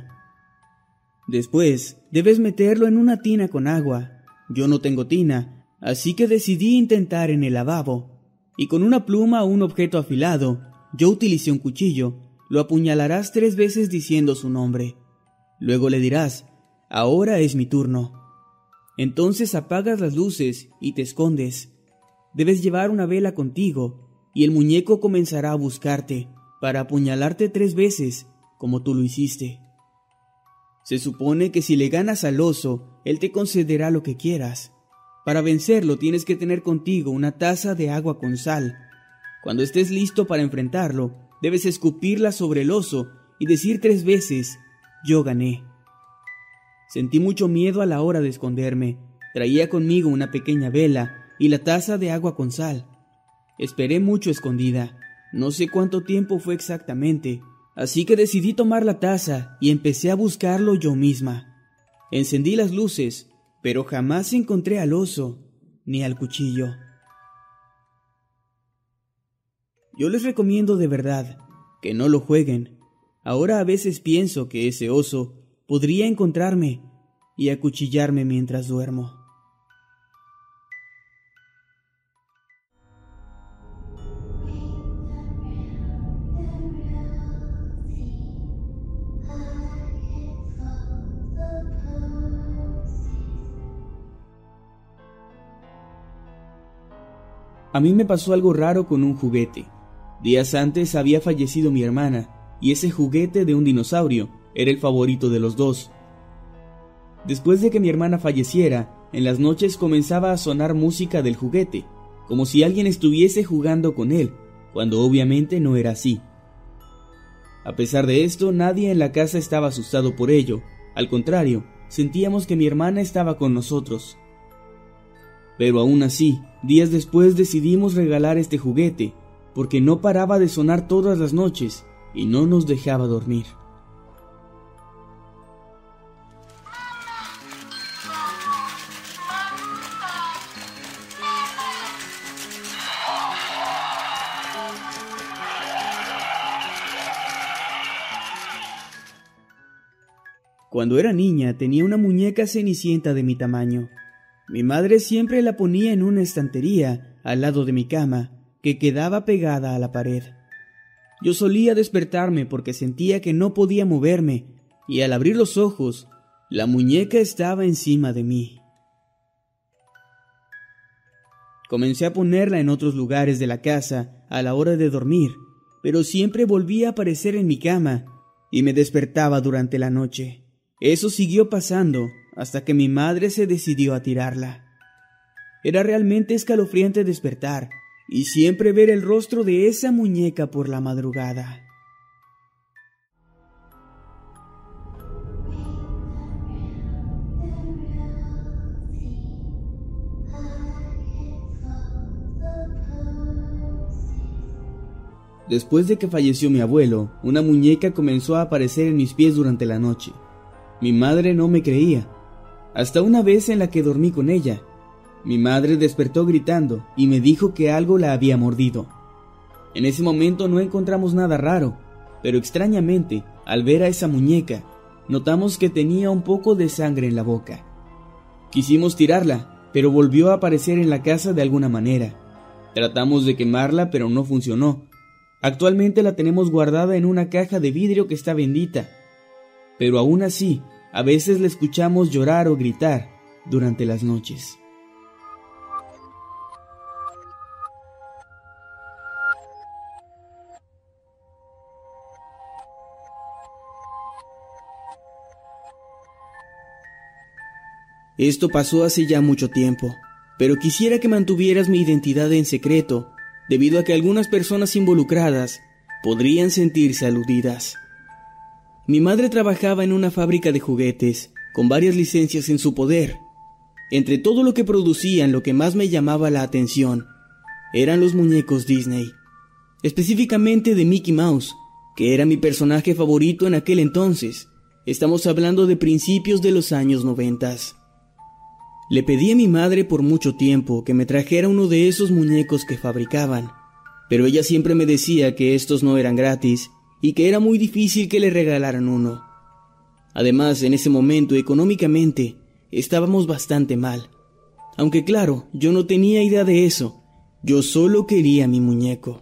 S4: Después debes meterlo en una tina con agua. Yo no tengo tina, así que decidí intentar en el lavabo. Y con una pluma o un objeto afilado, yo utilicé un cuchillo, lo apuñalarás tres veces diciendo su nombre. Luego le dirás, ahora es mi turno. Entonces apagas las luces y te escondes. Debes llevar una vela contigo y el muñeco comenzará a buscarte para apuñalarte tres veces, como tú lo hiciste. Se supone que si le ganas al oso, él te concederá lo que quieras. Para vencerlo tienes que tener contigo una taza de agua con sal. Cuando estés listo para enfrentarlo, debes escupirla sobre el oso y decir tres veces, yo gané. Sentí mucho miedo a la hora de esconderme. Traía conmigo una pequeña vela y la taza de agua con sal. Esperé mucho escondida. No sé cuánto tiempo fue exactamente, así que decidí tomar la taza y empecé a buscarlo yo misma. Encendí las luces, pero jamás encontré al oso ni al cuchillo. Yo les recomiendo de verdad que no lo jueguen. Ahora a veces pienso que ese oso podría encontrarme y acuchillarme mientras duermo. A mí me pasó algo raro con un juguete. Días antes había fallecido mi hermana, y ese juguete de un dinosaurio
S5: era el favorito de los dos. Después de que mi hermana falleciera, en las noches comenzaba a sonar música del juguete, como si alguien estuviese jugando con él, cuando obviamente no era así. A pesar de esto, nadie en la casa estaba asustado por ello. Al contrario, sentíamos que mi hermana estaba con nosotros. Pero aún así, días después decidimos regalar este juguete, porque no paraba de sonar todas las noches y no nos dejaba dormir. Cuando era niña tenía una muñeca cenicienta de mi tamaño. Mi madre siempre la ponía en una estantería al lado de mi cama, que quedaba pegada a la pared. Yo solía despertarme porque sentía que no podía moverme, y al abrir los ojos, la muñeca estaba encima de mí. Comencé a ponerla en otros lugares de la casa a la hora de dormir, pero siempre volvía a aparecer en mi cama y me despertaba durante la noche. Eso siguió pasando hasta que mi madre se decidió a tirarla. Era realmente escalofriante despertar y siempre ver el rostro de esa muñeca por la madrugada. Después de que falleció mi abuelo, una muñeca comenzó a aparecer en mis pies durante la noche. Mi madre no me creía, hasta una vez en la que dormí con ella. Mi madre despertó gritando y me dijo que algo la había mordido. En ese momento no encontramos nada raro, pero extrañamente, al ver a esa muñeca, notamos que tenía un poco de sangre en la boca. Quisimos tirarla, pero volvió a aparecer en la casa de alguna manera. Tratamos de quemarla, pero no funcionó. Actualmente la tenemos guardada en una caja de vidrio que está bendita, pero aún así, a veces la escuchamos llorar o gritar durante las noches. Esto pasó hace ya mucho tiempo, pero quisiera que mantuvieras mi identidad en secreto, debido a que algunas personas involucradas podrían sentirse aludidas. Mi madre trabajaba en una fábrica de juguetes, con varias licencias en su poder. Entre todo lo que producían, lo que más me llamaba la atención eran los muñecos Disney, específicamente de Mickey Mouse, que era mi personaje favorito en aquel entonces. Estamos hablando de principios de los años noventas. Le pedí a mi madre por mucho tiempo que me trajera uno de esos muñecos que fabricaban, pero ella siempre me decía que estos no eran gratis y que era muy difícil que le regalaran uno. Además, en ese momento, económicamente, estábamos bastante mal. Aunque claro, yo no tenía idea de eso, yo solo quería mi muñeco.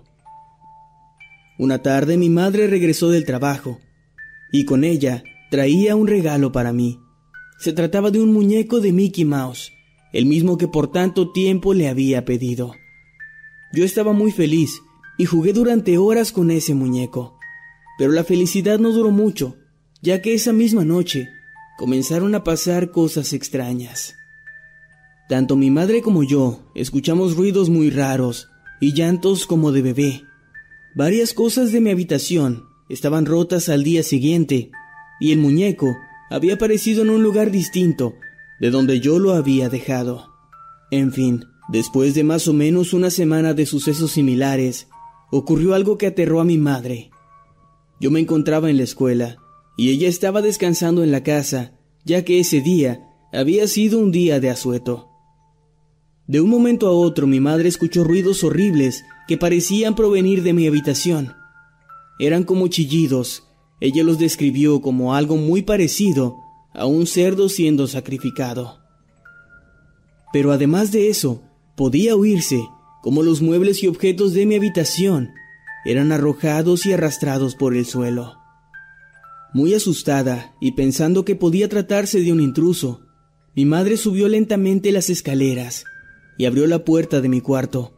S5: Una tarde mi madre regresó del trabajo, y con ella traía un regalo para mí. Se trataba de un muñeco de Mickey Mouse, el mismo que por tanto tiempo le había pedido. Yo estaba muy feliz y jugué durante horas con ese muñeco. Pero la felicidad no duró mucho, ya que esa misma noche comenzaron a pasar cosas extrañas. Tanto mi madre como yo escuchamos ruidos muy raros y llantos como de bebé. Varias cosas de mi habitación estaban rotas al día siguiente y el muñeco había aparecido en un lugar distinto de donde yo lo había dejado. En fin, después de más o menos una semana de sucesos similares, ocurrió algo que aterró a mi madre. Yo me encontraba en la escuela, y ella estaba descansando en la casa, ya que ese día había sido un día de asueto. De un momento a otro mi madre escuchó ruidos horribles que parecían provenir de mi habitación. Eran como chillidos. Ella los describió como algo muy parecido a un cerdo siendo sacrificado. Pero además de eso, podía oírse como los muebles y objetos de mi habitación eran arrojados y arrastrados por el suelo. Muy asustada y pensando que podía tratarse de un intruso, mi madre subió lentamente las escaleras y abrió la puerta de mi cuarto.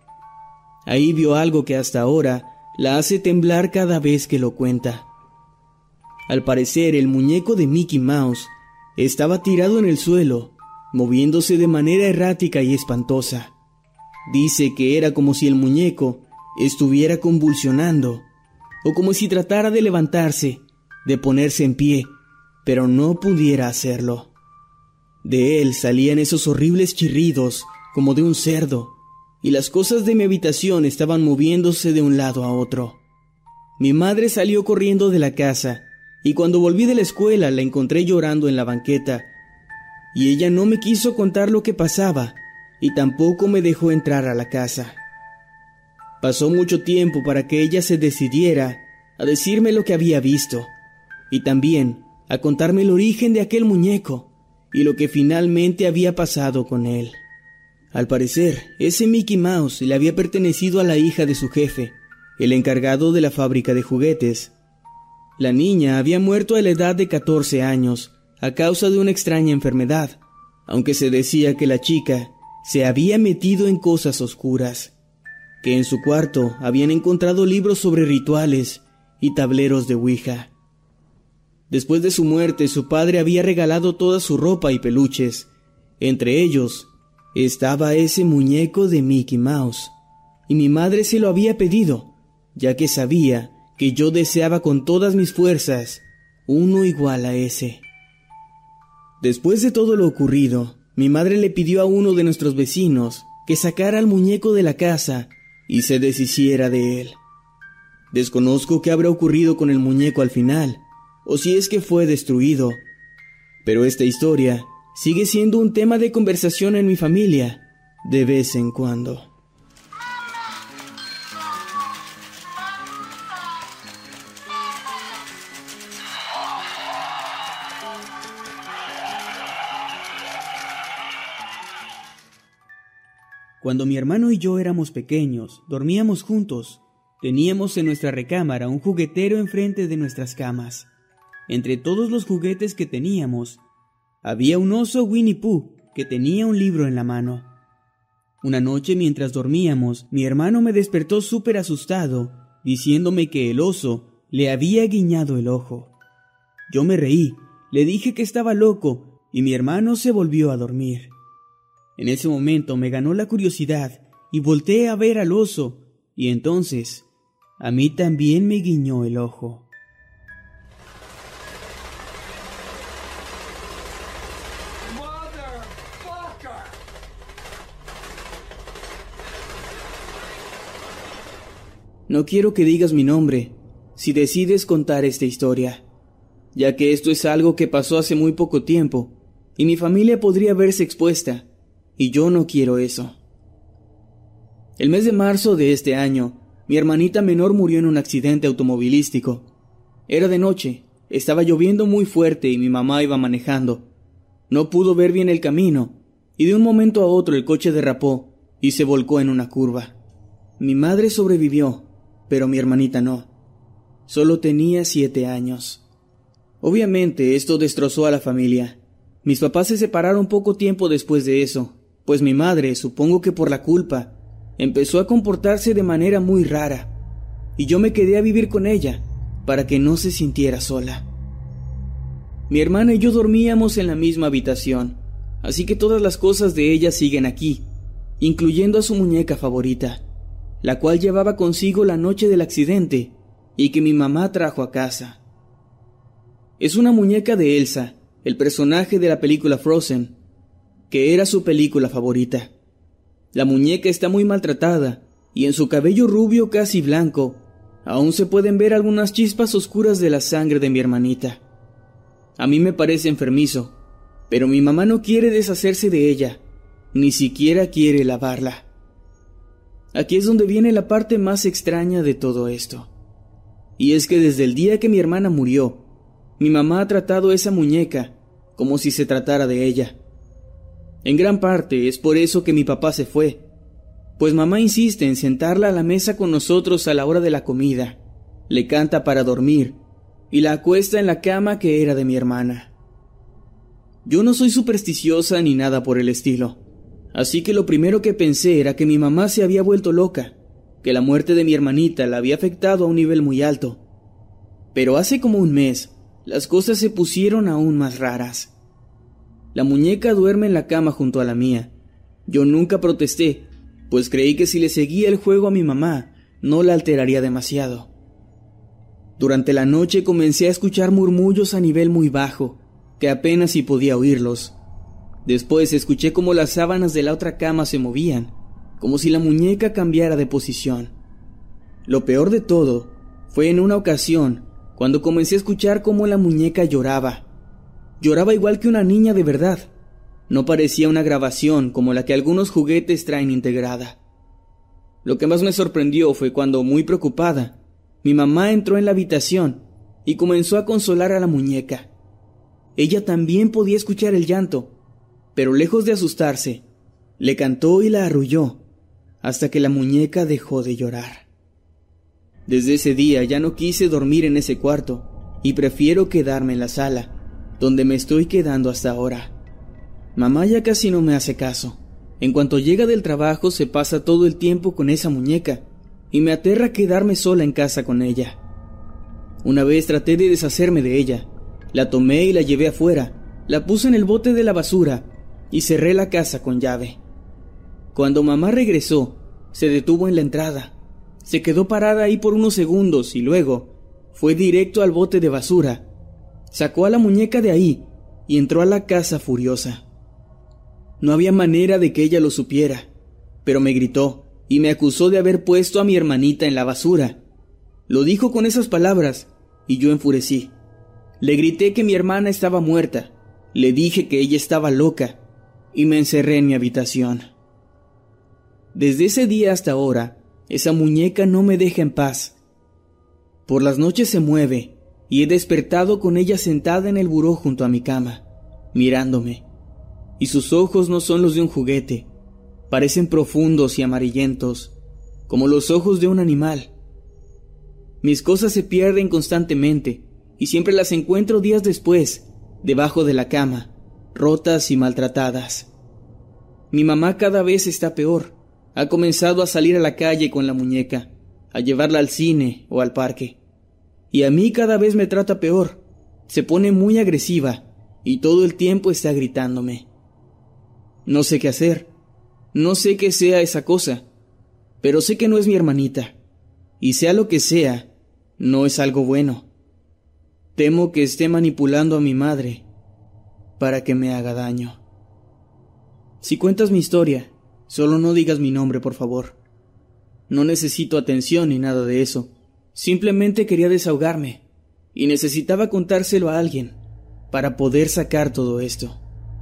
S5: Ahí vio algo que hasta ahora la hace temblar cada vez que lo cuenta. Al parecer, el muñeco de Mickey Mouse estaba tirado en el suelo, moviéndose de manera errática y espantosa. Dice que era como si el muñeco estuviera convulsionando, o como si tratara de levantarse, de ponerse en pie, pero no pudiera hacerlo. De él salían esos horribles chirridos, como de un cerdo, y las cosas de mi habitación estaban moviéndose de un lado a otro. Mi madre salió corriendo de la casa, y cuando volví de la escuela la encontré llorando en la banqueta, y ella no me quiso contar lo que pasaba, y tampoco me dejó entrar a la casa. Pasó mucho tiempo para que ella se decidiera a decirme lo que había visto, y también a contarme el origen de aquel muñeco, y lo que finalmente había pasado con él. Al parecer, ese Mickey Mouse le había pertenecido a la hija de su jefe, el encargado de la fábrica de juguetes. La niña había muerto a la edad de catorce años a causa de una extraña enfermedad, aunque se decía que la chica se había metido en cosas oscuras, que en su cuarto habían encontrado libros sobre rituales y tableros de Ouija. Después de su muerte, su padre había regalado toda su ropa y peluches. Entre ellos estaba ese muñeco de Mickey Mouse, y mi madre se lo había pedido, ya que sabía que yo deseaba con todas mis fuerzas uno igual a ese. Después de todo lo ocurrido, mi madre le pidió a uno de nuestros vecinos que sacara al muñeco de la casa y se deshiciera de él. Desconozco qué habrá ocurrido con el muñeco al final, o si es que fue destruido, pero esta historia sigue siendo un tema de conversación en mi familia de vez en cuando.
S4: Cuando mi hermano y yo éramos pequeños, dormíamos juntos. Teníamos en nuestra recámara un juguetero enfrente de nuestras camas. Entre todos los juguetes que teníamos, había un oso Winnie Pooh que tenía un libro en la mano. Una noche mientras dormíamos, mi hermano me despertó súper asustado, diciéndome que el oso le había guiñado el ojo. Yo me reí, le dije que estaba loco y mi hermano se volvió a dormir. En ese momento me ganó la curiosidad y volteé a ver al oso, y entonces a mí también me guiñó el ojo.
S5: No quiero que digas mi nombre si decides contar esta historia, ya que esto es algo que pasó hace muy poco tiempo y mi familia podría verse expuesta, y yo no quiero eso. El mes de marzo de este año, mi hermanita menor murió en un accidente automovilístico. Era de noche, estaba lloviendo muy fuerte y mi mamá iba manejando. No pudo ver bien el camino y de un momento a otro el coche derrapó y se volcó en una curva. Mi madre sobrevivió, pero mi hermanita no. Solo tenía siete años. Obviamente esto destrozó a la familia. Mis papás se separaron poco tiempo después de eso, pues mi madre, supongo que por la culpa, empezó a comportarse de manera muy rara, y yo me quedé a vivir con ella para que no se sintiera sola. Mi hermana y yo dormíamos en la misma habitación, así que todas las cosas de ella siguen aquí, incluyendo a su muñeca favorita, la cual llevaba consigo la noche del accidente y que mi mamá trajo a casa. Es una muñeca de Elsa, el personaje de la película Frozen, que era su película favorita. La muñeca está muy maltratada y en su cabello rubio casi blanco aún se pueden ver algunas chispas oscuras de la sangre de mi hermanita. A mí me parece enfermizo, pero mi mamá no quiere deshacerse de ella, ni siquiera quiere lavarla. Aquí es donde viene la parte más extraña de todo esto. Y es que desde el día que mi hermana murió, mi mamá ha tratado esa muñeca como si se tratara de ella. En gran parte es por eso que mi papá se fue, pues mamá insiste en sentarla a la mesa con nosotros a la hora de la comida, le canta para dormir y la acuesta en la cama que era de mi hermana. Yo no soy supersticiosa ni nada por el estilo, así que lo primero que pensé era que mi mamá se había vuelto loca, que la muerte de mi hermanita la había afectado a un nivel muy alto. Pero hace como un mes, las cosas se pusieron aún más raras. La muñeca duerme en la cama junto a la mía. Yo nunca protesté, pues creí que si le seguía el juego a mi mamá, no la alteraría demasiado. Durante la noche comencé a escuchar murmullos a nivel muy bajo, que apenas si podía oírlos. Después escuché cómo las sábanas de la otra cama se movían, como si la muñeca cambiara de posición. Lo peor de todo fue en una ocasión cuando comencé a escuchar cómo la muñeca lloraba. Lloraba igual que una niña de verdad. No parecía una grabación como la que algunos juguetes traen integrada. Lo que más me sorprendió fue cuando, muy preocupada, mi mamá entró en la habitación y comenzó a consolar a la muñeca. Ella también podía escuchar el llanto, pero lejos de asustarse, le cantó y la arrulló hasta que la muñeca dejó de llorar. Desde ese día ya no quise dormir en ese cuarto y prefiero quedarme en la sala, donde me estoy quedando hasta ahora. Mamá ya casi no me hace caso. En cuanto llega del trabajo se pasa todo el tiempo con esa muñeca y me aterra quedarme sola en casa con ella. Una vez traté de deshacerme de ella. La tomé y la llevé afuera, la puse en el bote de la basura y cerré la casa con llave. Cuando mamá regresó, se detuvo en la entrada. Se quedó parada ahí por unos segundos y luego fue directo al bote de basura. Sacó a la muñeca de ahí y entró a la casa furiosa. No había manera de que ella lo supiera, pero me gritó y me acusó de haber puesto a mi hermanita en la basura. Lo dijo con esas palabras y yo enfurecí. Le grité que mi hermana estaba muerta, le dije que ella estaba loca y me encerré en mi habitación. Desde ese día hasta ahora, esa muñeca no me deja en paz. Por las noches se mueve y he despertado con ella sentada en el buró junto a mi cama, mirándome. Y sus ojos no son los de un juguete, parecen profundos y amarillentos, como los ojos de un animal. Mis cosas se pierden constantemente y siempre las encuentro días después, debajo de la cama, rotas y maltratadas. Mi mamá cada vez está peor. Ha comenzado a salir a la calle con la muñeca, a llevarla al cine o al parque. Y a mí cada vez me trata peor. Se pone muy agresiva y todo el tiempo está gritándome. No sé qué hacer. No sé qué sea esa cosa, pero sé que no es mi hermanita. Y sea lo que sea, no es algo bueno. Temo que esté manipulando a mi madre para que me haga daño. Si cuentas mi historia, solo no digas mi nombre, por favor. No necesito atención ni nada de eso. Simplemente quería desahogarme y necesitaba contárselo a alguien para poder sacar todo esto.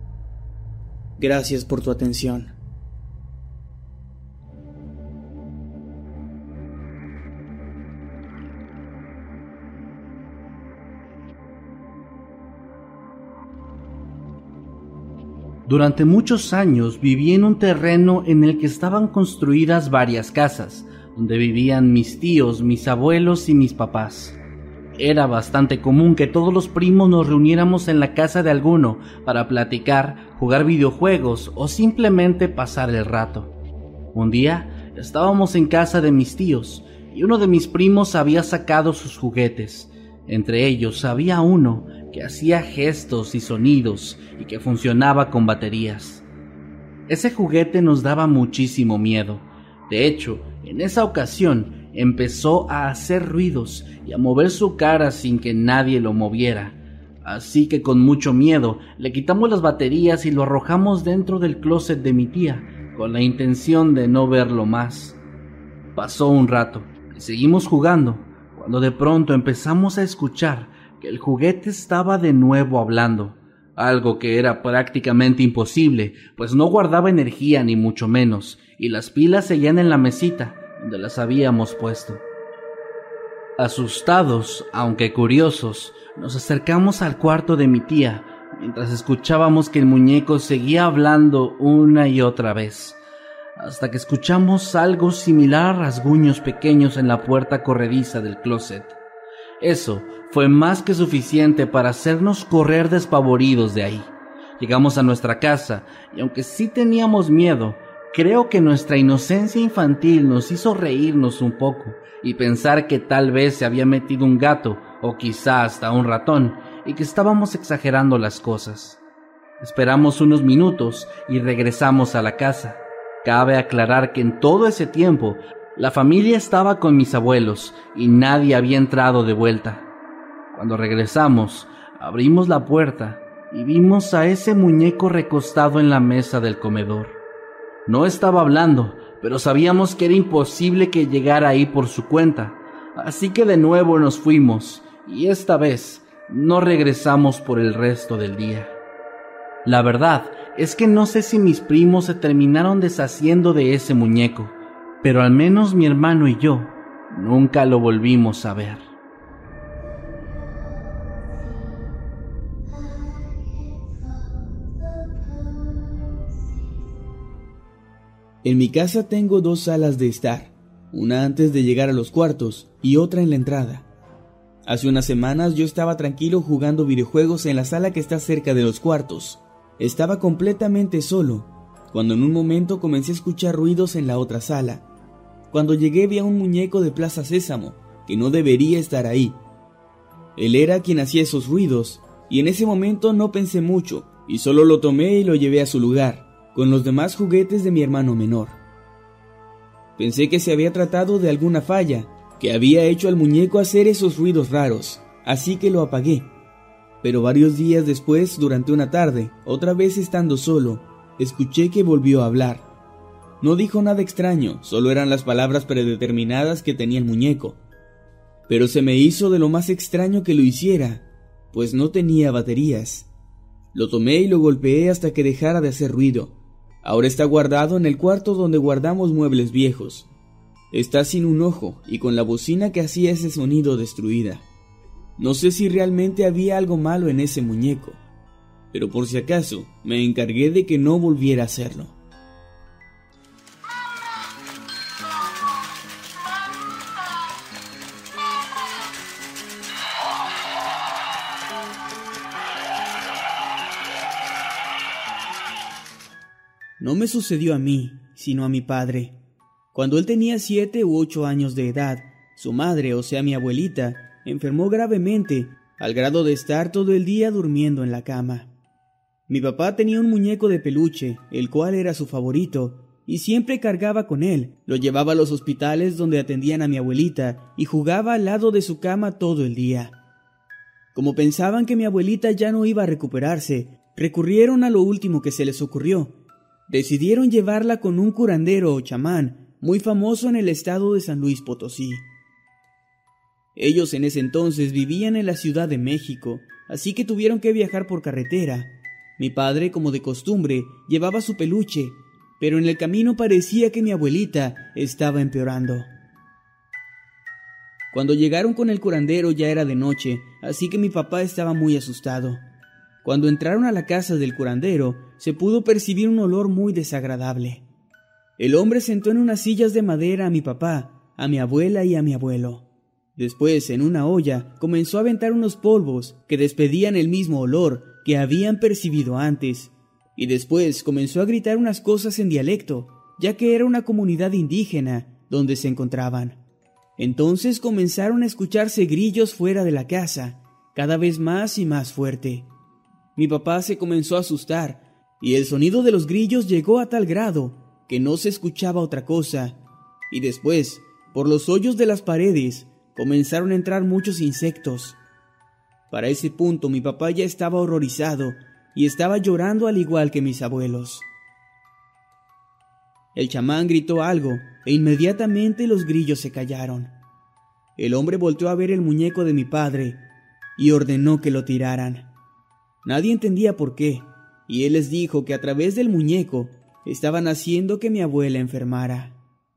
S5: Gracias por tu atención.
S2: Durante muchos años viví en un terreno en el que estaban construidas varias casas, donde vivían mis tíos, mis abuelos y mis papás. Era bastante común que todos los primos nos reuniéramos en la casa de alguno para platicar, jugar videojuegos o simplemente pasar el rato. Un día estábamos en casa de mis tíos y uno de mis primos había sacado sus juguetes. Entre ellos había uno que hacía gestos y sonidos y que funcionaba con baterías. Ese juguete nos daba muchísimo miedo. De hecho, en esa ocasión empezó a hacer ruidos y a mover su cara sin que nadie lo moviera. Así que con mucho miedo le quitamos las baterías y lo arrojamos dentro del closet de mi tía, con la intención de no verlo más. Pasó un rato y seguimos jugando, cuando de pronto empezamos a escuchar que el juguete estaba de nuevo hablando, algo que era prácticamente imposible, pues no guardaba energía ni mucho menos, y las pilas seguían en la mesita donde las habíamos puesto. Asustados, aunque curiosos, nos acercamos al cuarto de mi tía, mientras escuchábamos que el muñeco seguía hablando una y otra vez, hasta que escuchamos algo similar a rasguños pequeños en la puerta corrediza del closet. Eso fue más que suficiente para hacernos correr despavoridos de ahí. Llegamos a nuestra casa y aunque sí teníamos miedo, creo que nuestra inocencia infantil nos hizo reírnos un poco y pensar que tal vez se había metido un gato o quizá hasta un ratón, y que estábamos exagerando las cosas. Esperamos unos minutos y regresamos a la casa. Cabe aclarar que en todo ese tiempo la familia estaba con mis abuelos y nadie había entrado de vuelta. Cuando regresamos, abrimos la puerta y vimos a ese muñeco recostado en la mesa del comedor. No estaba hablando, pero sabíamos que era imposible que llegara ahí por su cuenta, así que de nuevo nos fuimos y esta vez no regresamos por el resto del día. La verdad es que no sé si mis primos se terminaron deshaciendo de ese muñeco, pero al menos mi hermano y yo nunca lo volvimos a ver.
S5: En mi casa tengo dos salas de estar, una antes de llegar a los cuartos y otra en la entrada. Hace unas semanas yo estaba tranquilo jugando videojuegos en la sala que está cerca de los cuartos. Estaba completamente solo, cuando en un momento comencé a escuchar ruidos en la otra sala. Cuando llegué vi a un muñeco de Plaza Sésamo, que no debería estar ahí. Él era quien hacía esos ruidos, y en ese momento no pensé mucho, y solo lo tomé y lo llevé a su lugar, con los demás juguetes de mi hermano menor. Pensé que se había tratado de alguna falla, que había hecho al muñeco hacer esos ruidos raros, así que lo apagué. Pero varios días después, durante una tarde, otra vez estando solo, escuché que volvió a hablar. No dijo nada extraño, solo eran las palabras predeterminadas que tenía el muñeco. Pero se me hizo de lo más extraño que lo hiciera, pues no tenía baterías. Lo tomé y lo golpeé hasta que dejara de hacer ruido. Ahora está guardado en el cuarto donde guardamos muebles viejos. Está sin un ojo y con la bocina que hacía ese sonido destruida. No sé si realmente había algo malo en ese muñeco, pero por si acaso me encargué de que no volviera a hacerlo. No me sucedió a mí, sino a mi padre. Cuando él tenía siete u ocho años de edad, su madre, o sea mi abuelita, enfermó gravemente, al grado de estar todo el día durmiendo en la cama. Mi papá tenía un muñeco de peluche, el cual era su favorito, y siempre cargaba con él. Lo llevaba a los hospitales donde atendían a mi abuelita y jugaba al lado de su cama todo el día. Como pensaban que mi abuelita ya no iba a recuperarse, recurrieron a lo último que se les ocurrió. Decidieron llevarla con un curandero o chamán muy famoso en el estado de San Luis Potosí. Ellos en ese entonces vivían en la Ciudad de México, así que tuvieron que viajar por carretera. Mi padre, como de costumbre, llevaba su peluche, pero en el camino parecía que mi abuelita estaba empeorando. Cuando llegaron con el curandero ya era de noche, así que mi papá estaba muy asustado. Cuando entraron a la casa del curandero, se pudo percibir un olor muy desagradable. El hombre sentó en unas sillas de madera a mi papá, a mi abuela y a mi abuelo. Después, en una olla, comenzó a aventar unos polvos que despedían el mismo olor que habían percibido antes. Y después comenzó a gritar unas cosas en dialecto, ya que era una comunidad indígena donde se encontraban. Entonces comenzaron a escucharse grillos fuera de la casa, cada vez más y más fuerte. Mi papá se comenzó a asustar, y el sonido de los grillos llegó a tal grado que no se escuchaba otra cosa. Y después, por los hoyos de las paredes, comenzaron a entrar muchos insectos. Para ese punto mi papá ya estaba horrorizado y estaba llorando al igual que mis abuelos. El chamán gritó algo e inmediatamente los grillos se callaron. El hombre volteó a ver el muñeco de mi padre y ordenó que lo tiraran. Nadie entendía por qué, y él les dijo que a través del muñeco estaban haciendo que mi abuela enfermara.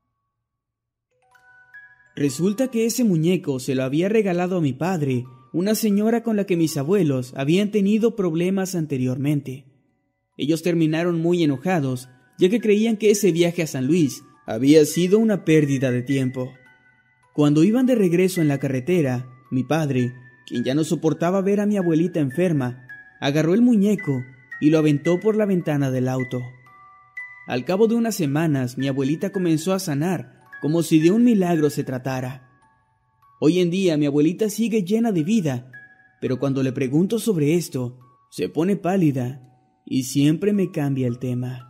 S5: Resulta que ese muñeco se lo había regalado a mi padre, una señora con la que mis abuelos habían tenido problemas anteriormente. Ellos terminaron muy enojados, ya que creían que ese viaje a San Luis había sido una pérdida de tiempo. Cuando iban de regreso en la carretera, mi padre, quien ya no soportaba ver a mi abuelita enferma, agarró el muñeco y lo aventó por la ventana del auto. Al cabo de unas semanas, mi abuelita comenzó a sanar, como si de un milagro se tratara. Hoy en día mi abuelita sigue llena de vida, pero cuando le pregunto sobre esto, se pone pálida y siempre me cambia el tema.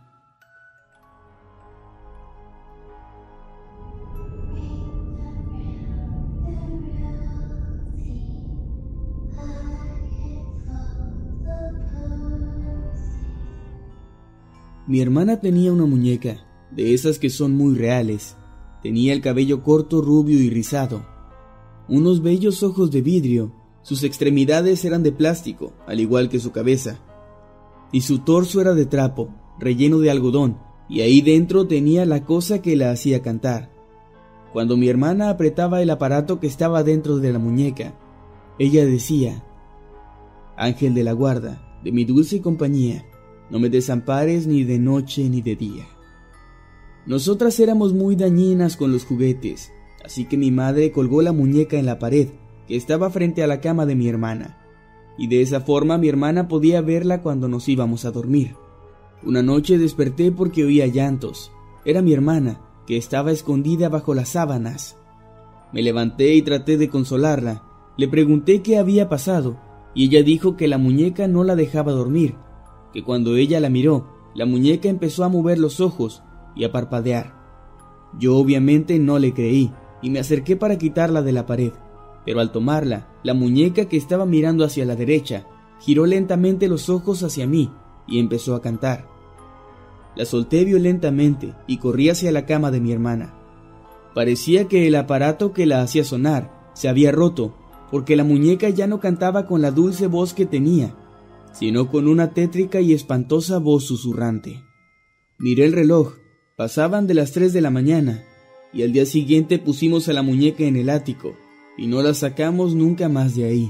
S5: Mi hermana tenía una muñeca, de esas que son muy reales. Tenía el cabello corto, rubio y rizado, unos bellos ojos de vidrio, sus extremidades eran de plástico, al igual que su cabeza, y su torso era de trapo, relleno de algodón, y ahí dentro tenía la cosa que la hacía cantar. Cuando mi hermana apretaba el aparato que estaba dentro de la muñeca, ella decía: «Ángel de la guarda, de mi dulce compañía, no me desampares ni de noche ni de día». Nosotras éramos muy dañinas con los juguetes, así que mi madre colgó la muñeca en la pared, que estaba frente a la cama de mi hermana, y de esa forma mi hermana podía verla cuando nos íbamos a dormir. Una noche desperté porque oía llantos. Era mi hermana, que estaba escondida bajo las sábanas. Me levanté y traté de consolarla. Le pregunté qué había pasado, y ella dijo que la muñeca no la dejaba dormir, que cuando ella la miró, la muñeca empezó a mover los ojos y a parpadear. Yo obviamente no le creí, y me acerqué para quitarla de la pared, pero al tomarla, la muñeca que estaba mirando hacia la derecha, giró lentamente los ojos hacia mí y empezó a cantar. La solté violentamente y corrí hacia la cama de mi hermana. Parecía que el aparato que la hacía sonar se había roto, porque la muñeca ya no cantaba con la dulce voz que tenía, sino con una tétrica y espantosa voz susurrante. Miré el reloj, pasaban de las tres de la mañana, y al día siguiente pusimos a la muñeca en el ático, y no la sacamos nunca más de ahí.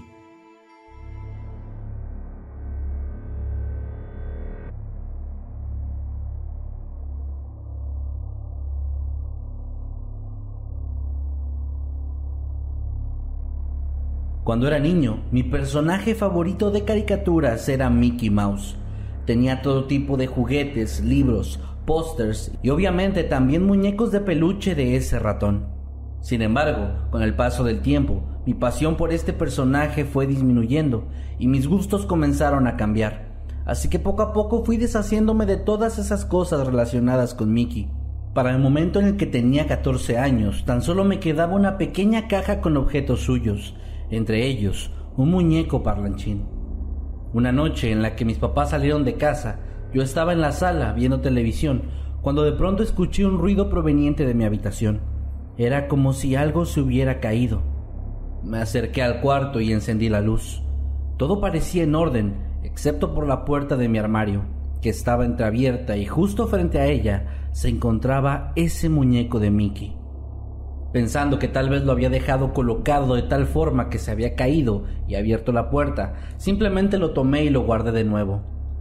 S2: Cuando era niño, mi personaje favorito de caricaturas era Mickey Mouse. Tenía todo tipo de juguetes, libros, pósters y obviamente también muñecos de peluche de ese ratón. Sin embargo, con el paso del tiempo, mi pasión por este personaje fue disminuyendo y mis gustos comenzaron a cambiar. Así que poco a poco fui deshaciéndome de todas esas cosas relacionadas con Mickey. Para el momento en el que tenía catorce años, tan solo me quedaba una pequeña caja con objetos suyos, entre ellos un muñeco parlanchín. Una noche en la que mis papás salieron de casa, yo estaba en la sala viendo televisión cuando de pronto escuché un ruido proveniente de mi habitación. Era como si algo se hubiera caído. Me acerqué al cuarto y encendí la luz. Todo parecía en orden, excepto por la puerta de mi armario, que estaba entreabierta, y justo frente a ella se encontraba ese muñeco de Mickey. Pensando que tal vez lo había dejado colocado de tal forma que se había caído y abierto la puerta, simplemente lo tomé y lo guardé de nuevo.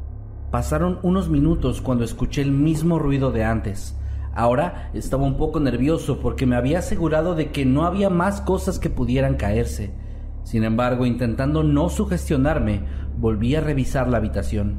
S2: Pasaron unos minutos cuando escuché el mismo ruido de antes. Ahora estaba un poco nervioso porque me había asegurado de que no había más cosas que pudieran caerse. Sin embargo, intentando no sugestionarme, volví a revisar la habitación.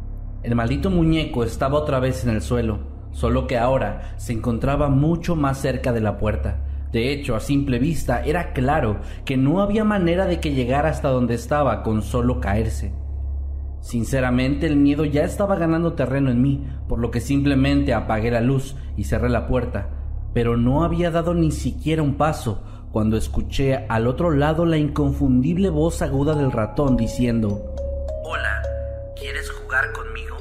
S2: El maldito muñeco estaba otra vez en el suelo, solo que ahora se encontraba mucho más cerca de la puerta. De hecho, a simple vista era claro que no había manera de que llegara hasta donde estaba con solo caerse. Sinceramente, el miedo ya estaba ganando terreno en mí, por lo que simplemente apagué la luz y cerré la puerta, pero no había dado ni siquiera un paso cuando escuché al otro lado la inconfundible voz aguda del ratón diciendo: «Hola, ¿quieres jugar conmigo?».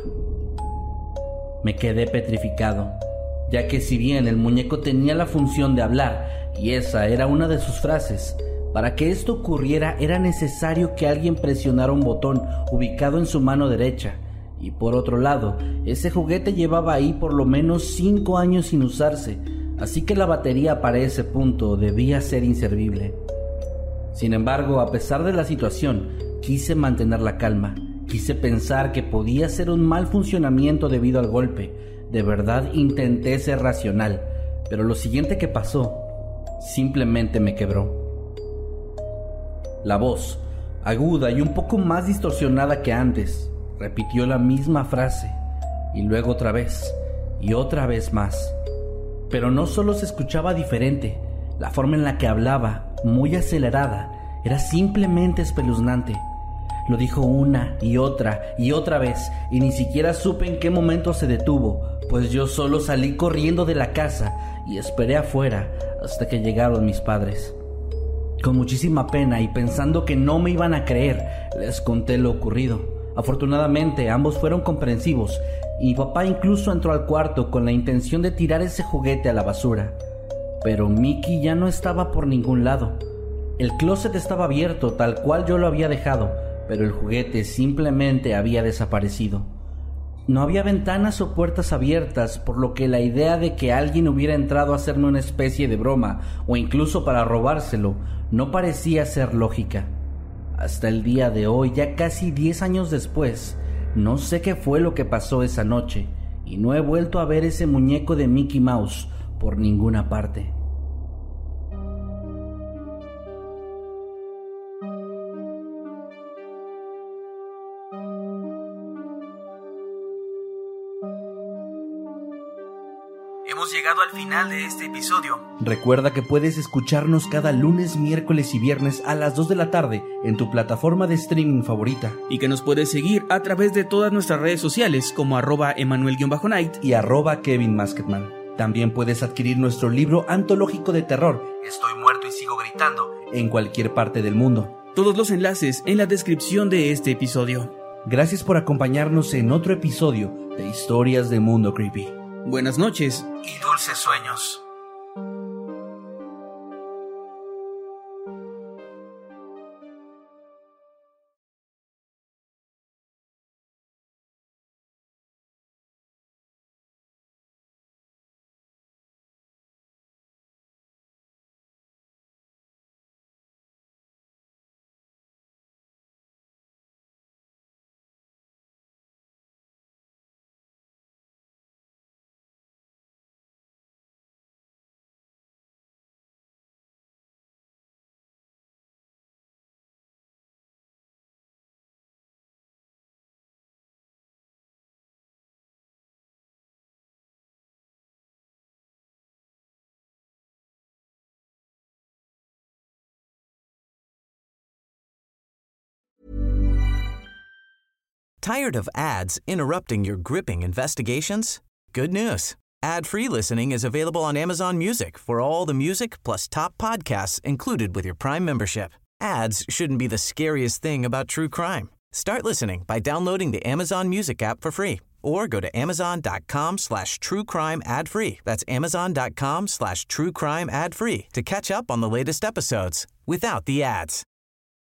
S2: Me quedé petrificado, ya que si bien el muñeco tenía la función de hablar, y esa era una de sus frases, para que esto ocurriera era necesario que alguien presionara un botón ubicado en su mano derecha, y por otro lado, ese juguete llevaba ahí por lo menos cinco años sin usarse, así que la batería para ese punto debía ser inservible. Sin embargo, a pesar de la situación, quise mantener la calma, quise pensar que podía ser un mal funcionamiento debido al golpe. De verdad intenté ser racional, pero lo siguiente que pasó simplemente me quebró. La voz, aguda y un poco más distorsionada que antes, repitió la misma frase, y luego otra vez, y otra vez más. Pero no solo se escuchaba diferente, la forma en la que hablaba, muy acelerada, era simplemente espeluznante. Lo dijo una y otra y otra vez, y ni siquiera supe en qué momento se detuvo, pues yo solo salí corriendo de la casa y esperé afuera hasta que llegaron mis padres. Con muchísima pena y pensando que no me iban a creer, les conté lo ocurrido. Afortunadamente, ambos fueron comprensivos y mi papá incluso entró al cuarto con la intención de tirar ese juguete a la basura. Pero Mickey ya no estaba por ningún lado. El closet estaba abierto tal cual yo lo había dejado, pero el juguete simplemente había desaparecido. No había ventanas o puertas abiertas, por lo que la idea de que alguien hubiera entrado a hacerme una especie de broma o incluso para robárselo no parecía ser lógica. Hasta el día de hoy, ya casi diez años después, no sé qué fue lo que pasó esa noche y no he vuelto a ver ese muñeco de Mickey Mouse por ninguna parte.
S3: Hemos llegado al final de este episodio.
S2: Recuerda que puedes escucharnos cada lunes, miércoles y viernes a las dos de la tarde en tu plataforma de streaming favorita.
S5: Y que nos puedes seguir a través de todas nuestras redes sociales como arroba Emanuel-Night
S2: y arroba Kevin Masketman. También puedes adquirir nuestro libro antológico de terror,
S3: Estoy muerto y sigo gritando,
S2: en cualquier parte del mundo.
S5: Todos los enlaces en la descripción de este episodio.
S2: Gracias por acompañarnos en otro episodio de Historias de Mundo Creepy.
S5: Buenas noches
S3: y dulces sueños.
S1: Tired of ads interrupting your gripping investigations? Good news. Ad-free listening is available on Amazon Music for all the music plus top podcasts included with your Prime membership. Ads shouldn't be the scariest thing about true crime. Start listening by downloading the Amazon Music app for free or go to amazon.com slash true crime ad free. That's amazon.com slash true crime ad free to catch up on the latest episodes without the ads.